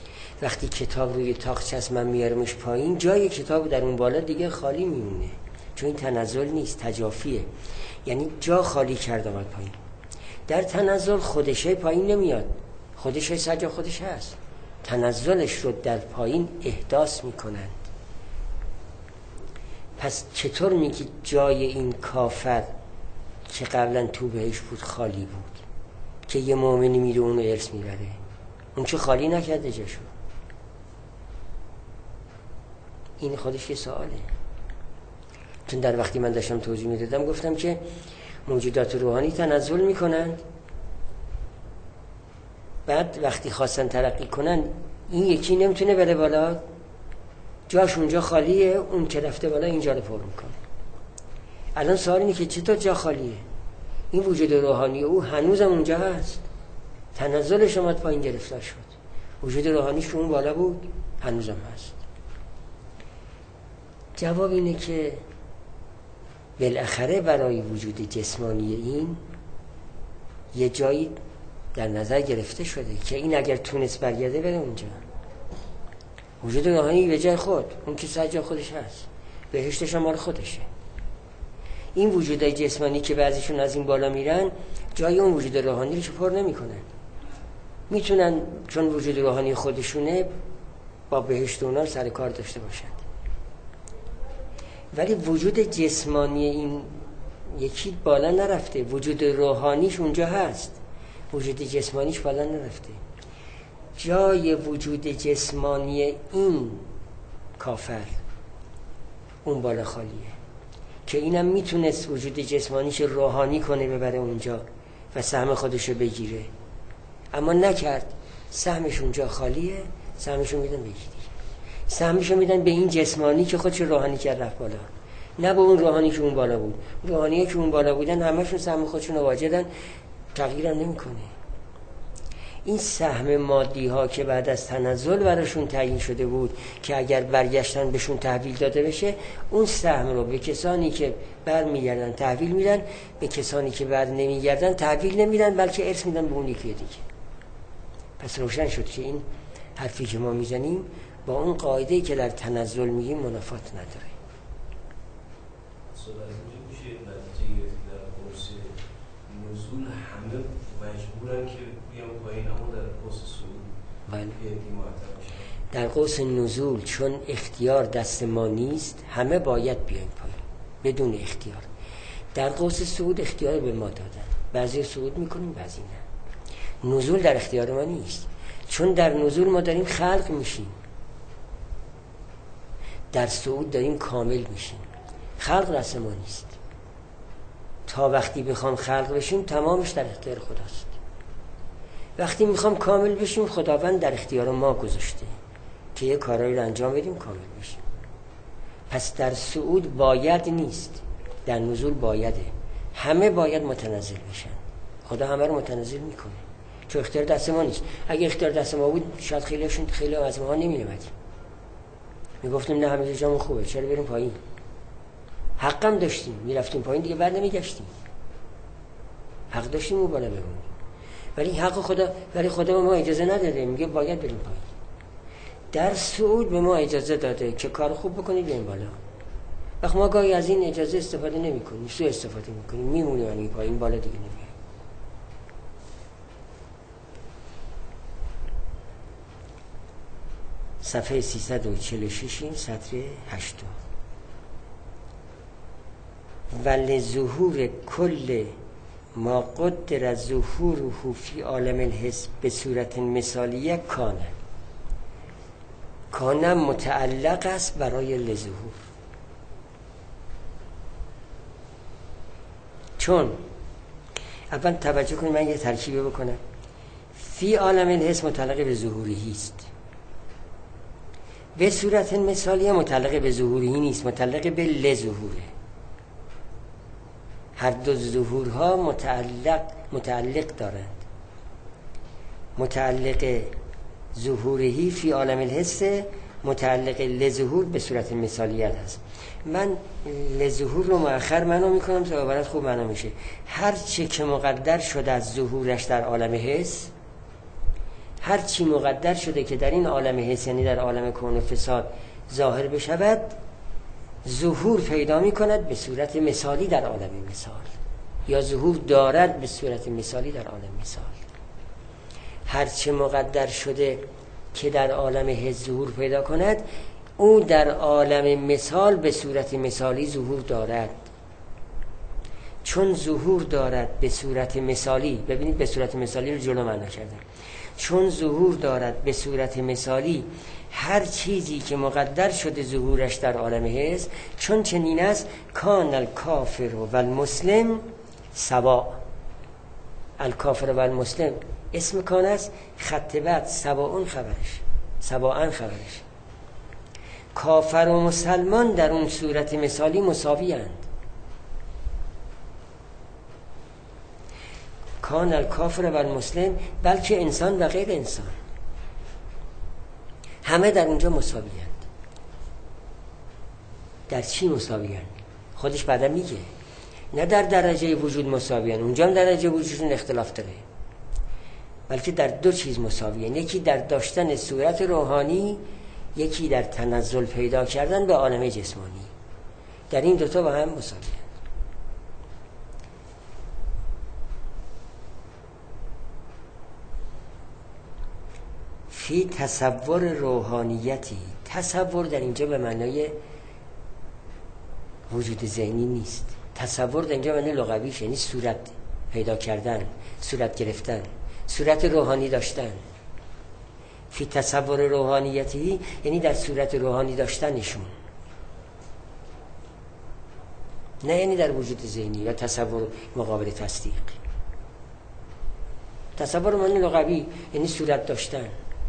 وقتی کتاب روی تاقچه است من میارمش پایین، جای کتاب در اون بالا دیگه خالی میمونه، چون این تنزل نیست، تجافیه، یعنی جا خالی کرد آمد پایین. در تنزل خودشه پایین نمیاد، خودشه سجا خودش هست، تنزلش رو در پایین احداث میکنند. پس چطور میگی جای این کافر که قبلا تو بهش بود خالی بود که یه مؤمنی میره اونو ارث میبره؟ اون چه خالی نکرده جاشو؟ این خودش یه سواله. چون در وقتی من داشتم توضیح میدادم گفتم که موجودات روحانی تنزل میکنند، بعد وقتی خواستن ترقی کنن این یکی نمیتونه بره بالا، جاش اونجا خالیه، اون که رفته بالا اینجا رو پر میکنه. الان سوال اینه که چطور جا خالیه؟ این وجود روحانی او هنوزم اونجا هست، تنزلش اومد پایین گرفتار شد، وجود روحانیش اون بالا بود هنوزم هست. جواب اینه که بالاخره برای وجود جسمانی این یه جایی در نظر گرفته شده که این اگر تونست برگرده بره اونجا. وجود روحانی به جای خود، اون که سر جا خودش هست، بهشتش هم مال خودشه. این وجودای جسمانی که بعضیشون از این بالا میرن جای اون وجود روحانی رو پر نمیکنن. میتونن چون وجود روحانی خودشونه با بهشت اونا سر کار داشته باشن، ولی وجود جسمانی این یکی بالا نرفته، وجود روحانیش اونجا هست، وجود جسمانیش بالا نرفته. جای وجود جسمانی این کافر اون بالا خالیه که اینم میتونست وجود جسمانیش روحانی کنه ببره اونجا و سهم خودشو بگیره، اما نکرد. سهمش اونجا خالیه، سهمشو میدن به یکی دیگه، سهمشو میدن به این جسمانی که خودش روحانی کرد رفت بالا، نه به اون روحانی که اون بالا بود. روحانی که اون بالا بودن همشون سهم خودشون واجدن، تغییرم نمیکنه. این سهم مادی ها که بعد از تنزل براشون تعیین شده بود که اگر برگشتن بهشون تحویل داده بشه، اون سهم رو به کسانی که برمیگردن تحویل میدن، به کسانی که بر نمیگردن تحویل نمیدن، بلکه ارث میدن به اون یکی دیگه. پس روشن شد که این حرفی که ما میزنیم با اون قاعده‌ای که در تنزل میگیم منافات نداره. نزول همه مجبورن که بیان پایین، اما در قوس صعود در قوس نزول چون اختیار دست ما نیست همه باید بیان پایین بدون اختیار. در قوس صعود اختیار به ما دادن، بعضی صعود میکنیم بعضی نه. نزول در اختیار ما نیست، چون در نزول ما داریم خلق میشیم، در صعود داریم کامل میشیم. خلق دست ما نیست، تا وقتی بخوام خلق بشیم تمامش در اختیار خداست. وقتی میخوام کامل بشیم خداوند در اختیار ما گذاشته که یه کارایی رو انجام بدیم کامل بشیم. پس در صعود باید نیست، در نزول بایده. همه باید متنزل بشن، خدا همه رو متنزل میکنه چون اختیار دست ما نیست. اگه اختیار دست ما بود شاید خیلی از ما نمی‌اومدیم، میگفتیم نه همه جامون خوبه چرا بریم پایین. حقم داشتیم میرفتیم پایین دیگه بر نمیگشتیم، حق داشتیم اون بالا بمونیم، ولی حق خدا، ولی خدا به ما اجازه نداده، میگه باید بریم پایین. در صعود به ما اجازه داده که کار خوب بکنید بریم بالا. وقت ما گاهی از این اجازه استفاده نمی‌کنیم، سوء استفاده می‌کنیم، میمونیم همین پایین، بالا دیگه نمیایم. صفحه 346 این سطر 8. ولظهور کل ما قدر ظهوره فی عالم الحس به صورت مثالیه کانه متعلق است برای لظهور. چون اول توجه کنید، من یه ترکیبه بکنم. فی عالم الحس متعلق به ظهوری است، به صورت مثالیه متعلق به ظهوری نیست، متعلق به لظهوره. هر دو ظهورها متعلق دارند. متعلق ظهورهی فی عالم الحس، متعلق لظهور به صورت مثالیت هست. من لظهور رو مؤخر معنا میکنم تا برات خوب معنا میشه. هر چی که مقدر شده از ظهورش در عالم حس، هر چی مقدر شده که در این عالم حس یعنی در عالم کون و فساد ظاهر بشود، ظهور پیدا می کند به صورت مثالی در عالم مثال، یا ظهور دارد به صورت مثالی در عالم مثال. هرچه مقدر شده که در عالم حس ظهور پیدا کند، او در عالم مثال به صورت مثالی ظهور دارد. چون ظهور دارد به صورت مثالی، ببینید به صورت مثالی رو جلو معنا کردم، چون ظهور دارد به صورت مثالی هر چیزی که مقدر شده ظهورش در عالم حس، چون چنین است کان الکافر و المسلم سوا. الکافر و المسلم اسم کان است، خط بعد سواء خبرش. کافر و مسلمان در اون صورت مثالی مساوی اند. کان الکافر و المسلم، بلکه انسان و غیر انسان همه در اونجا مساوی اند. در چی مساوی اند؟ خودش بعدا میگه. نه در درجه وجود مساوی اند، اونجا هم درجه وجودشون اختلاف داره، بلکه در دو چیز مساوی اند. یکی در داشتن صورت روحانی، یکی در تنزل پیدا کردن به عالم جسمانی. در این دوتا با هم مساوی اند. فی تصور روحانیتی، تصور در اینجا به معنای وجود ذهنی نیست. تصور در اینجا به معنای لغویش، یعنی صورت پیدا کردن، صورت گرفتن، صورت روحانی داشتن. فی تصور روحانیتی یعنی در صورت روحانی داشتنشون، نه یعنی در وجود ذهنی و تصور مقابل تصدیق. تصور معنی لغوی یعنی صورت داشتن،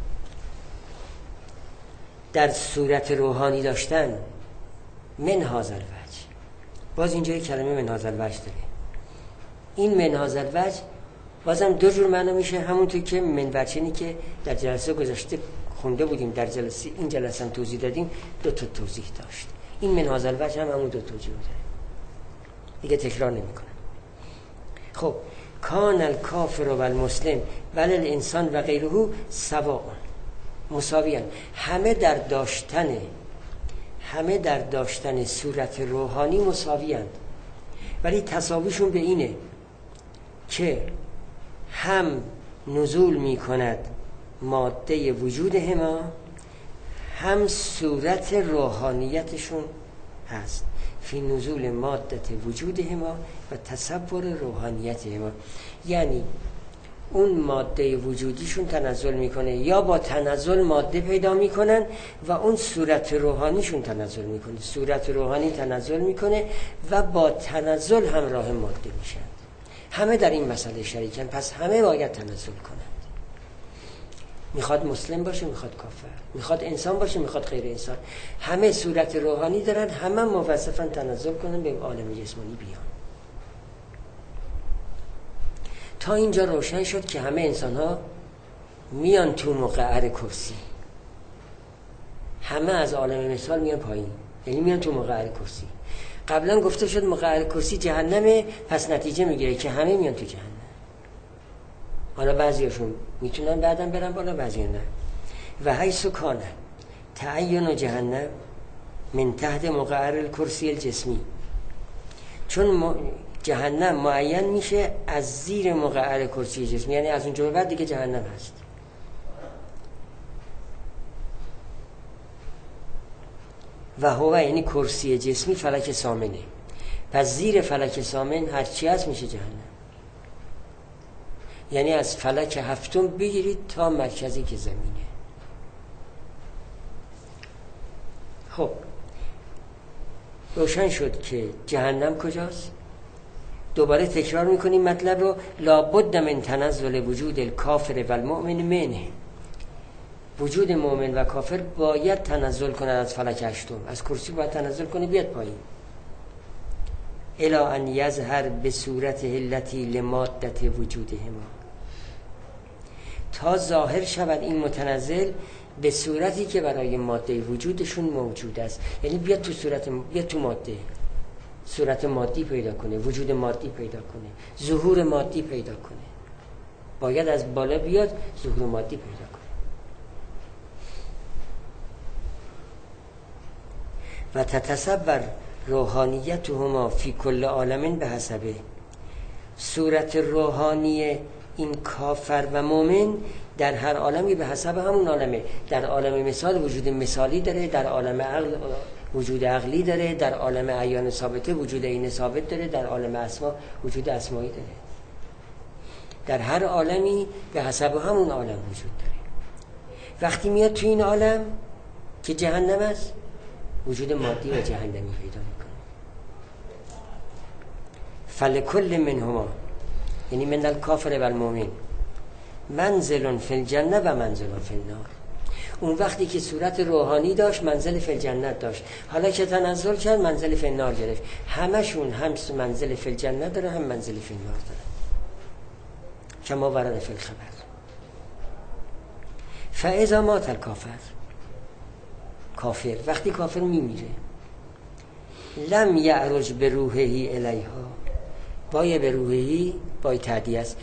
در صورت روحانی داشتن. من هذا الوجه، باز اینجا یک کلمه من هذا الوجه داره. این من هذا الوجه بازم دو جور معنا میشه، همونطور که من وجهی که در جلسه گذشته خونده بودیم، در جلسه این جلسه هم توضیح دادیم، دو تا توضیح داشت. این من هذا الوجه هم همون دو توضیح داره، دیگه تکرار نمیکنم. خب کان الکافر و المسلم بل الانسان و غیره سواء، مساویان. همه در داشتن صورت روحانی مساویان، ولی تساویشون به اینه که هم نزول می کند ماده وجود هما، هم صورت روحانیتشون هست. فی نزول مادت وجود هما و تصور روحانیت هما، یعنی اون ماده وجودیشون تنزل میکنه، یا با تنزل ماده پیدا میکنن و اون صورت روحانیشون تنزل میکنه. صورت روحانی تنزل میکنه و با تنزل همراه ماده میشن. همه در این مسئله شریکن، پس همه باید تنزل کنند. میخواد مسلم باشه، میخواد کافر، میخواد انسان باشه، میخواد غیر انسان، همه صورت روحانی دارن، همه موظفن تنزل کنن به عالم جسمانی بیان. تا اینجا روشن شد که همه انسان ها میان تو مقعر کرسی، همه از عالم مثال میان پایین، یعنی میان تو مقعر کرسی. قبلا گفته شد مقعر کرسی جهنمه، پس نتیجه میگیره که همه میان تو جهنم. حالا بعضیاشون میتونن بعدم برن بالا، بعضی نه. و حیث کانه تعین جهنم من تحت مقعر الکرسی الجسمی، چون جهنم معین میشه از زیر مقعر کرسی جسمی، یعنی از اونجا به بعد دیگه جهنم هست. و هو یعنی کرسی جسمی فلک ثامنه، پس زیر فلک ثامن هرچی هست میشه جهنم. یعنی از فلک هفتم بگیرید تا مرکزی که زمینه. خب روشن شد که جهنم کجاست. دوباره تکرار میکنیم مطلب رو. لابد من تنزل وجود الکافر و المؤمن منه، وجود مؤمن و کافر باید تنزل کنه از فلک هشتم، از کرسی باید تنزل کنه بیاد پایین. الا ان یظهر به صورت علتی لمادت وجودهما، تا ظاهر شود این متنزل به صورتی که برای ماده وجودشون موجود است. یعنی بیاد تو صورت، بیاد تو ماده، صورت مادی پیدا کنه، وجود مادی پیدا کنه، ظهور مادی پیدا کنه. باید از بالا بیاد ظهور مادی پیدا کنه. و تتصور روحانیتهما فی کل عالم به حسبه. صورت روحانی این کافر و مؤمن در هر عالمی به حسب همون عالمه. در عالم مثال وجود مثالی داره، در عالم عقل وجود عقلی داره، در عالم عیان ثابته وجود عین ثابت داره، در عالم اسما وجود اسمایی داره. در هر عالمی به حسب همون عالم وجود داره. وقتی میاد تو این عالم که جهنم است، وجود مادی و جهنمی پیدا میکنه. فلکل منهما، یعنی من الکافر و المؤمن، منزل فی الجنه و منزل فی النار. اون وقتی که صورت روحانی داشت منزل فی الجنت داشت، حالا که تنزل کرد منزل فی النار گرفت. همشون هم منزل فی الجنت داره، هم منزل فی النار داره، کما ورد فی الخبر. فاذا مات الکافر، کافر وقتی کافر میمیره، لم یعرج به روحه الیها، بای به روحه بای تعدیه است،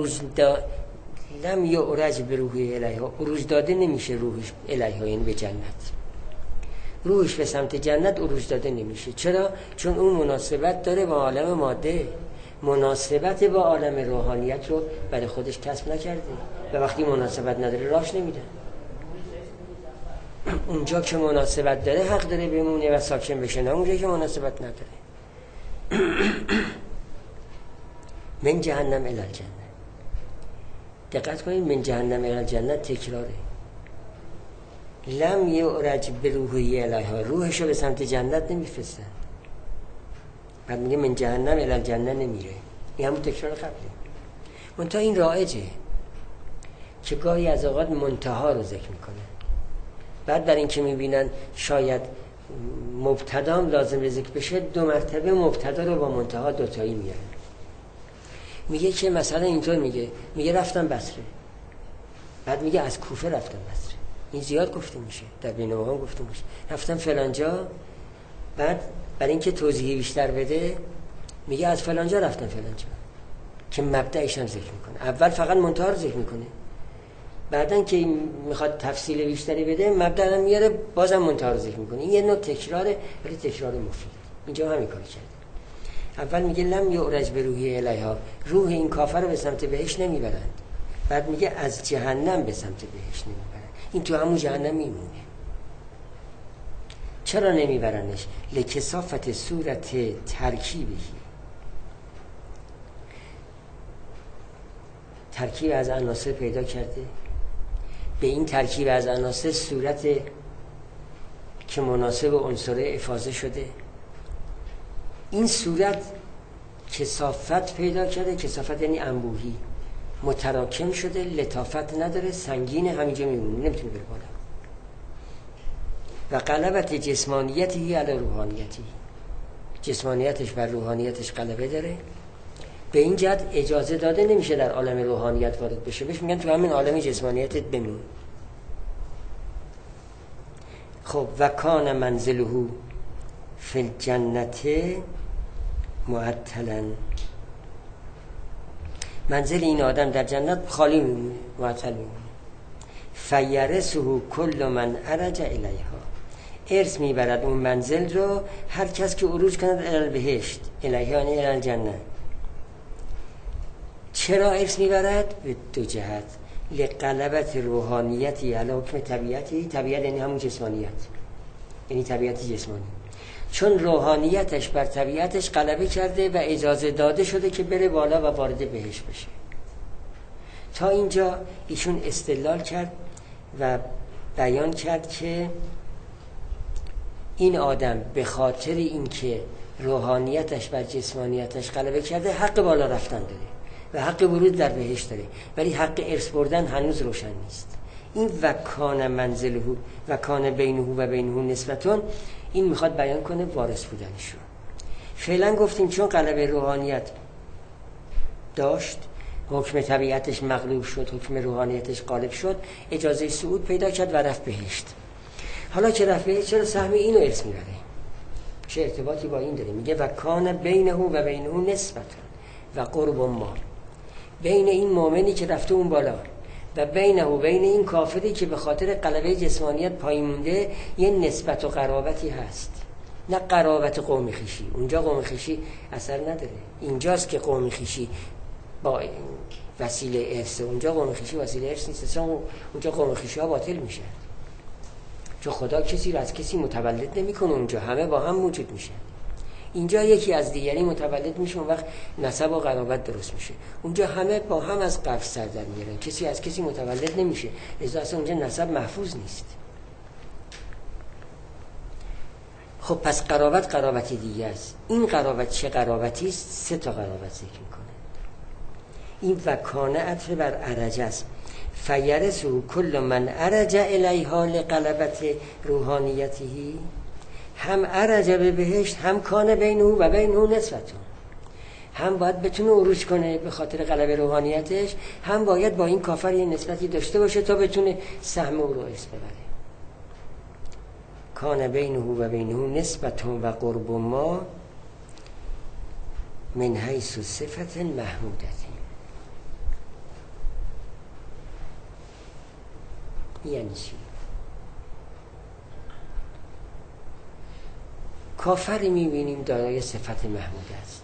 لم یعرج به روحه الیها، عروج داده نمیشه روحش الیها، یعنی به جنت. روحش به سمت جنت عروج داده نمیشه. چرا؟ چون اون مناسبت داره با عالم ماده، مناسبت با عالم روحانیت رو برای خودش کسب نکرده و وقتی مناسبت نداره راهش نمیده. اونجا که مناسبت داره حق داره بمونه و ساکن بشه، نه اونجا که مناسبت نداره. من جهنم الی الجنه، دقت کنید، من جهنم الی الجنه تکراره. لم یعرج به روحه الیها، روحشو به سمت جنت نمیفرستن. بعد میگه من جهنم الی الجنه نمیره، این همون تکرار قبله. منتها این رایجه که گاهی از اوقات منتها رو ذکر میکنه، بعد در این که میبینن شاید مبتدام لازم ذکر بشه، 2 مرتبه مبتدا رو با منتها دوتایی میارن. میگه که مثلا اینطور میگه رفتم بصره، بعد میگه از کوفه رفتم بصره. این زیاد گفته میشه، در بینوها هم گفته میشه رفتم فلانجا، بعد برای اینکه توضیحی بیشتر بده میگه از فلانجا رفتم فلانجا، که مبدأش هم ذکر میکنه. اول فقط منتها رو ذکر میکنه، بعدن که میخواد تفصیل بیشتری بده مبدأ هم میاره بازم منتها رو ذکر میکنه. این یه نوع تکراره، ولی تکرار مفید. اینجا همین کار کرده. اول میگه لم یعرج به روحه الیها، روح این کافر رو به سمت بهشت نمیبرند. بعد میگه از جهنم به سمت بهشت نمیبرند. این تو همون جهنم میمونه. چرا نمیبرنش؟ لکثافت صورت ترکیبی، ترکیب از عناصر پیدا کرده، به این ترکیب از عناصر صورت که مناسب عنصر افاضه شده، این صورت کثافت پیدا کرده. کثافت یعنی انبوهی، متراکم شده، لطافت نداره، سنگین، همینجا میمونه، نمیتونه بره بالا. و غلبت جسمانیتی علی روحانیتی، جسمانیتش بر روحانیتش غلبه داره. به این جهت اجازه داده نمیشه در عالم روحانیت وارد بشه، بهش میگن تو همین عالم جسمانیتت بمون. خب و کان منزله فی الجنت معطلا، منزل این آدم در جنت خالی میمونه، معطل میمونه. فیرثه کل من عرج الیها، ارث میبرد اون منزل رو هر کس که عروج کند الی بهشت، الیها یعنی الی الجنه. چرا ارث میبرد؟ به 2 جهت. لغلبت روحانیتی علی حکم طبیعتی، طبیعت یعنی همون جسمانیت، یعنی طبیعت جسمانی، چون روحانیتش بر طبیعتش غلبه کرده و اجازه داده شده که بره بالا و وارد بهشت بشه. تا اینجا ایشون استدلال کرد و بیان کرد که این آدم به خاطر اینکه روحانیتش بر جسمانیتش غلبه کرده حق بالا رفتن داره و حق ورود در بهشت داره، ولی حق ارث بردن هنوز روشن نیست. این وکان منزله و کان بینه و بینه نسبتون، این میخواد بیان کنه وارث بودنش رو. فعلا گفتیم چون غلبه روحانیت داشت، حکم طبیعتش مغلوب شد، حکم روحانیتش غالب شد، اجازه صعود پیدا کرد و رفت بهشت. حالا که رفت بهشت، چرا سهم اینو ارث میبره؟ چه ارتباطی با این داره؟ میگه و کان بینه و بینه نسبتون و قرب ما، بین این مؤمنی که رفته اون بالا و بین این کافری که به خاطر غلبه جسمانیت پایین مونده یه نسبت و قرابتی هست. نه قرابت قوم خویشی. اونجا قوم خویشی اثر نداره. اینجاست که قوم خویشی با وسیله ارث، اونجا قوم خویشی وسیله ارث نیست. اصلا اونجا قوم خویشی ها باطل میشه، چون خدا کسی رو از کسی متولد نمیکنه. اونجا همه با هم موجود میشه. اینجا یکی از دیگری متولد میشه، اون وقت نسب و قرابت درست میشه. اونجا همه با هم از قبر سر در میارن، کسی از کسی متولد نمیشه، لذا اصلا اونجا نسب محفوظ نیست. خب پس قرابتی دیگه است. این قرابت چه قرابتی است؟ 3 تا قرابت ذکر میکنه. این وکانه عطف بر عرج است. فیرسو کل من عرج الیها لقلبت روحانیتی، هم عرج به بهشت هم کانه بینه و بینه نسبتون. هم باید بتونه عروج کنه به خاطر غلبه روحانیتش، هم باید با این کافر یه نسبتی داشته باشه تا بتونه سهم او رو ارث ببره. کان بینه و بینه نسبتون و قرب ما من حیث صفت محمودتی. یعنی چی؟ کافر میبینیم دارای صفت محمود است،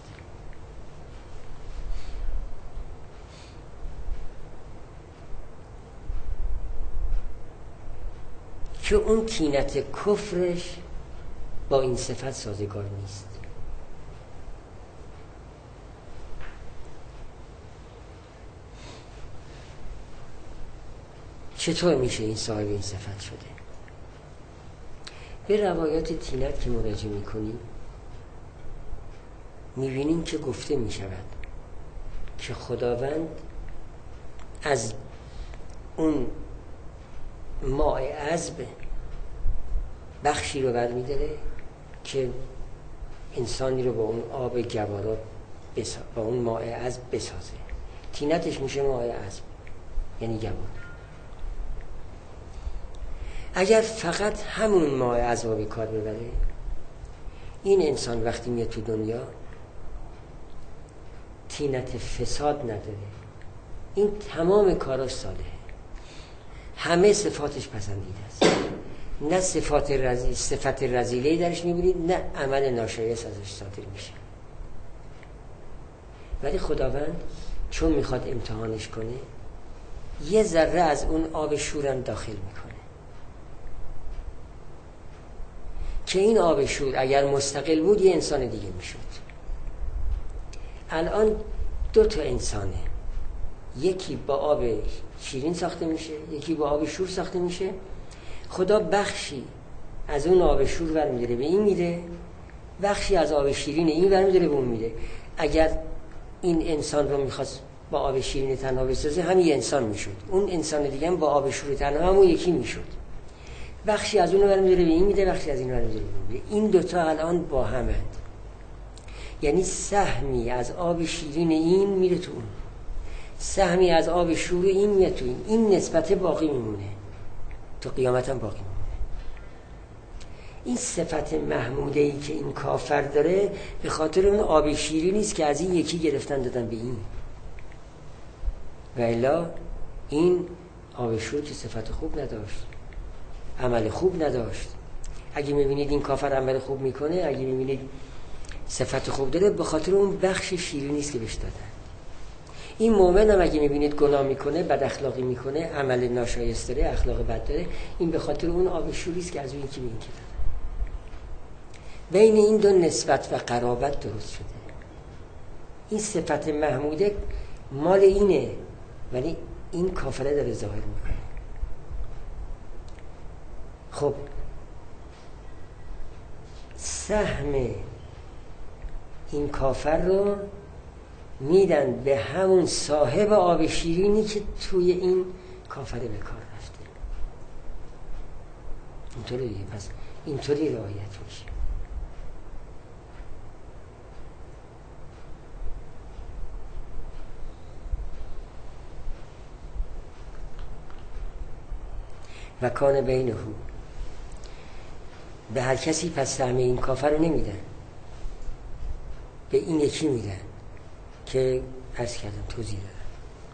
که اون طینت کفرش با این صفت سازگار نیست. چطور میشه این صاحب این صفت شده؟ به روایات طینت که مراجعه میکنیم میبینیم که گفته میشود که خداوند از اون ماء عذب بخشی رو برمی‌داره که انسانی رو با اون آب گوارا با اون ماء عذب بسازه. طینتش میشه ماء عذب، یعنی گوارا. اگر فقط همون ماء عذب به کار ببره، این انسان وقتی میاد تو دنیا طینت فساد نداره، این تمام کاراش صالحه، همه صفاتش پسندیده است، نه صفت رذیله درش میبینید، نه عمل ناشایست ازش صادر میشه. ولی خداوند چون میخواد امتحانش کنه، یه ذره از اون آب شورم داخل میکنه که این آب شور اگر مستقل بود یه انسان دیگه میشد. الان 2 انسانه، یکی با آب شیرین ساخته میشه، یکی با آب شور ساخته میشه. خدا بخشی از اون آب شور برمی‌داره به این میده، بخشی از آب شیرین این برمی‌داره به اون میده. اگر این انسان رو میخواست با آب شیرین تنها بسازه، هم یه انسان میشد، اون انسان دیگه هم با آب شور تنها همون یکی میشد. بخشی از اون رو برمی‌داره به این میده، بخشی از این رو برمی‌داره به اون میده. این 2 الان با همند، یعنی سهمی از آب شیرین این میره تو اون، سهمی از آب شور این میاد تو این نسبت باقی میمونه، تو قیامت هم باقی میمونه. این صفت محموده ای که این کافر داره به خاطر اون آب شیرین نیست که از این یکی گرفتن دادن به این، و الا این آب شور که صفت خوب نداشت، عمل خوب نداشت. اگه میبینید این کافر عمل خوب میکنه، اگه میبینید صفت خوب داره، به خاطر اون بخش شیرین نیست که بهش دادن. این مومن هم اگه میبینید گناه میکنه، بد اخلاقی میکنه، عمل ناشایست داره، اخلاق بد داره، این به خاطر اون آب شوری است که از اون یکی به این که دادن. بین این 2 نسبت و قرابت درست شده. این صفت محموده مال اینه، ولی این کافره داره ظاهر میکنه. خب سهم این کافر رو میدن به همون صاحب آب شیرینی که توی این کافره به کار رفته. اینطوری دیگه، پس اینطوری رعایت میشه. و کان بینه، به هر کسی پس سهم این کافر رو نمیدن، به این یکی میدن که عرض کردم توضیح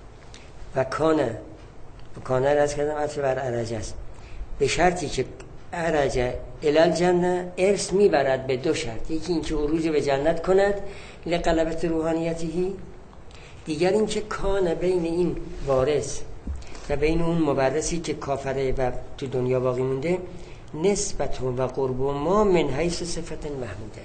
دادم. و کانه عرض کردم عطف بر عرج است، به شرطی که ارج الی الجنه، ارث میبرد به دو شرط. یکی اینکه عروج به جنت کند لغلبت روحانیتی، دیگر اینکه کان بین این وارث و بین اون مورثی که کافره و تو دنیا باقی مونده نسبت و قرب ما من حیث صفت محموده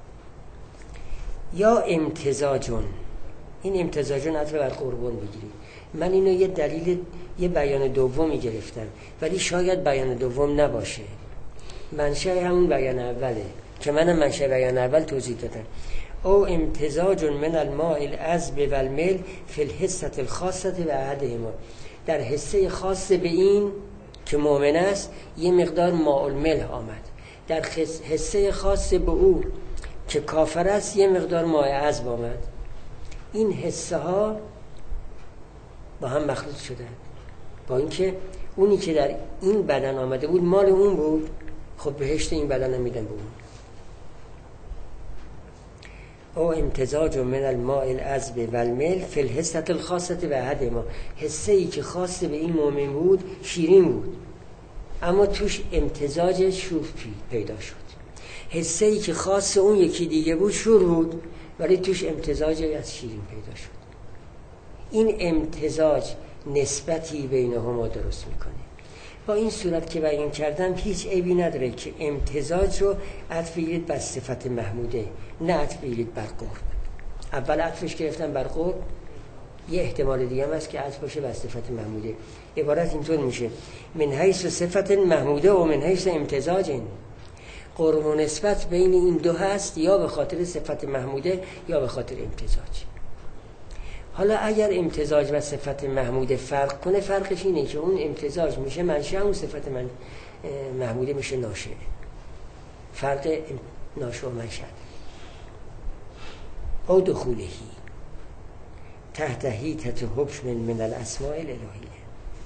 یا امتزاجون. این امتزاجون عطف بر قربون بگیرید. من اینو یه دلیل، یه بیان دومی گرفتم، ولی شاید بیان دوم نباشه، منشأ همون بیان اوله که منم منشأ بیان اول توضیح دادم. او امتزاج من الماء العذب و المل فی الحصة الخاصة و احدهما، در حصه خاص به این که مؤمن است یه مقدار ماء الملح آمد، در حصه خاص به او که کافر است یه مقدار ماء عذب آمد. این حصه ها با هم مخلوط شدن، با اینکه اونی که در این بدن آمده بود مال اون بود، خب بهشت این بدن هم میدن به اون. او امتزاج من الماء العذب و المل فی الحصة الخاصة و احدهما، حصه ای که خاص به این مؤمن بود شیرین بود اما توش امتزاج شور پیدا شد، حصه ای که خاص اون یکی دیگه بود شور بود ولی توش امتزاج از شیرین پیدا شد. این امتزاج نسبتی بینهما درست میکنه. با این صورت که بیان کردم هیچ عیبی نداره که امتزاج رو عطف بگیرید بر صفت محموده، نه عطف بگیرید بر قرب. اول عطفش گرفتم بر قرب، یه احتمال دیگه هم هست که عطف باشه بر صفت محموده. عبارت اینطور میشه من حیث صفت محموده و من حیث امتزاج. قرب و نسبت بین این دو هست، یا به خاطر صفت محموده یا به خاطر امتزاج. حالا اگر امتزاج و صفت محموده فرق کنه، فرقش اینه که اون امتزاج میشه منشأ، اون صفت محموده میشه ناشئ. فرق ناشئ و منشأ. او دخولهی تحت حیطة حکم من الاسماء الالهیه.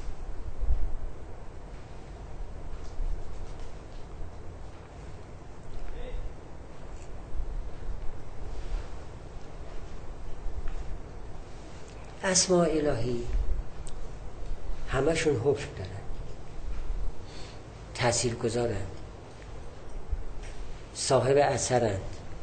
اسماء الهی همشون حکم دارن، تأثیر گذارند، صاحب اثرند.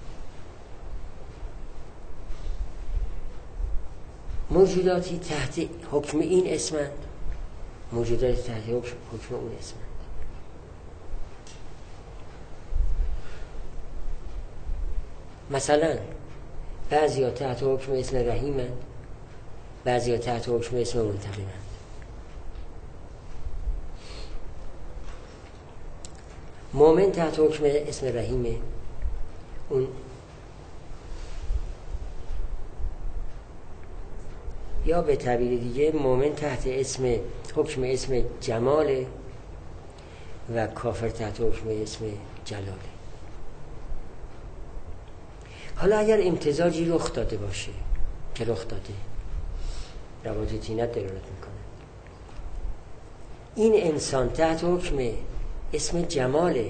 موجوداتی تحت حکم این اسمند، موجوداتی تحت حکم اون اسمند. مثلا بعضی ها تحت حکم اسم رحیمند، بعضی ها تحت حکم اسم منتقمند. مؤمن تحت حکم اسم رحیمه، اون یا به تعبیر دیگه مؤمن تحت حکم اسم جماله و کافر تحت حکم اسم جلاله. حالا اگر امتزاجی رخ داده باشه که رخ داده، روایت تینت دلالت میکنه، این انسان تحت حکم اسم جماله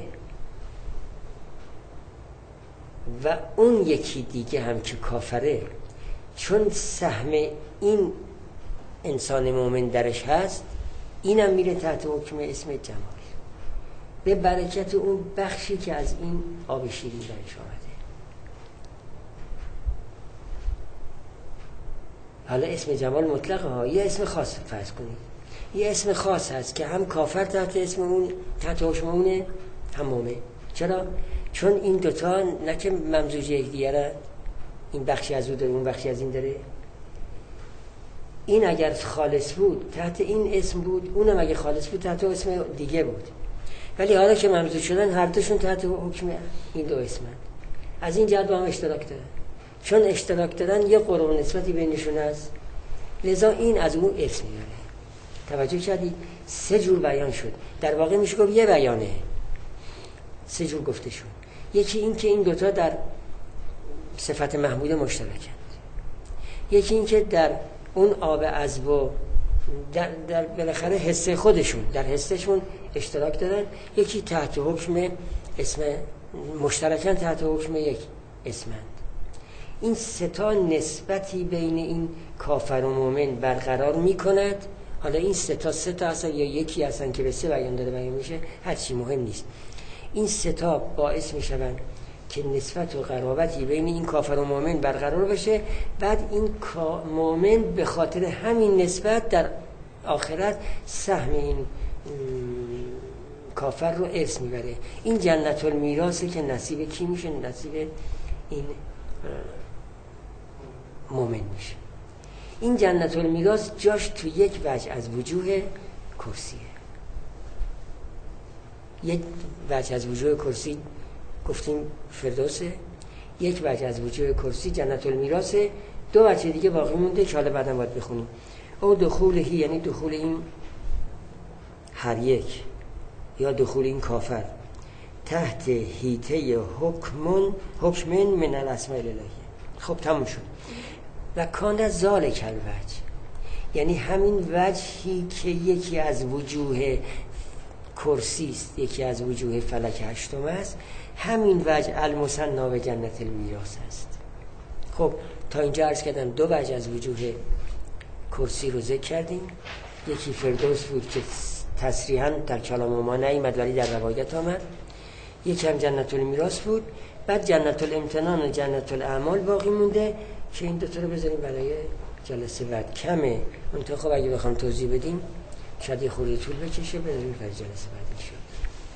و اون یکی دیگه هم که کافره، چون سهم این انسان مومن درش هست، اینم میره تحت حکم اسم جمال به برکت اون بخشی که از این آب شیرین درش آمده. حالا اسم جمال مطلقه ها، یه اسم خاص فرض کنید، یه اسم خاص هست که هم کافر تحت اسم اون، تحت حکم اونه، هم مومن. چرا؟ چون این دوتا نه که ممزوج یکدیگرن، این بخشی از اون داره، اون بخشی از این داره. این اگر خالص بود تحت این اسم بود، اونم اگه خالص بود تحت اسم دیگه بود، ولی حالا که ممزوج شدن هر دوشون تحت حکم این دو اسمن. از این جهت با هم اشتراک دارن، چون اشتراک دارن یه قرب و نسبتی بینشون هست، لذا این از اون اسم میاره. توجه کردی؟ 3 جور بیان شد. در واقع میشه گفت یه بیانه 3 جور گفته شد. یکی این که این دوتا در صفت محموده مشترکند، یکی این که در اون آب عذب و در بالاخره حصه خودشون، در حصهشون اشتراک دارن، یکی تحت حکم اسم مشترکن، تحت حکم یک اسمند. این 3 تا نسبتی بین این کافر و مؤمن برقرار میکند. حالا این سه تا هستن یا یکی هستن که به سه بیان داره بیان میشه، هر چی مهم نیست. این سه تا باعث میشون که نسبت و قرابتی بین این کافر و مؤمن برقرار بشه. بعد این مؤمن به خاطر همین نسبت در آخرت سهم این کافر رو ارث میبره. این جنت المیراثه که نصیب کی میشه؟ نصیب این مؤمن میشه. این جنت المیراث جاش تو یک وجه از وجوه کرسیه. یک وجه از وجوه کرسی گفتیم فردوسه، یک وجه از وجوه کرسی جنت المیراثه، دو وجه دیگه باقی مونده که حالا بعداً باید بخونیم. او دخولهی یعنی دخول این هر یک یا دخول این کافر تحت حیطه حکم من الاسماء الالهیه. خب تموم شد. و کان ذالک الوجه، یعنی همین وجهی که یکی از وجوه کرسی است، یکی از وجوه فلک هشتم است، همین وجه المثنا به جنت المیراث است. خب تا اینجا عرض کردم دو وجه از وجوه کرسی رو ذکر کردیم. یکی فردوس بود که تصریحاً در کلام ما نیامد ولی در روایت آمد. یکی هم جنت المیراث بود. بعد جنت الامتنان و جنت الاعمال باقی مونده که این دوتا رو بذاریم برای جلسه بعد. کمه منتها خب اگه بخوام توضیح بدیم شاید یه خورده طول بکشه، بذاریم برای جلسه بعد.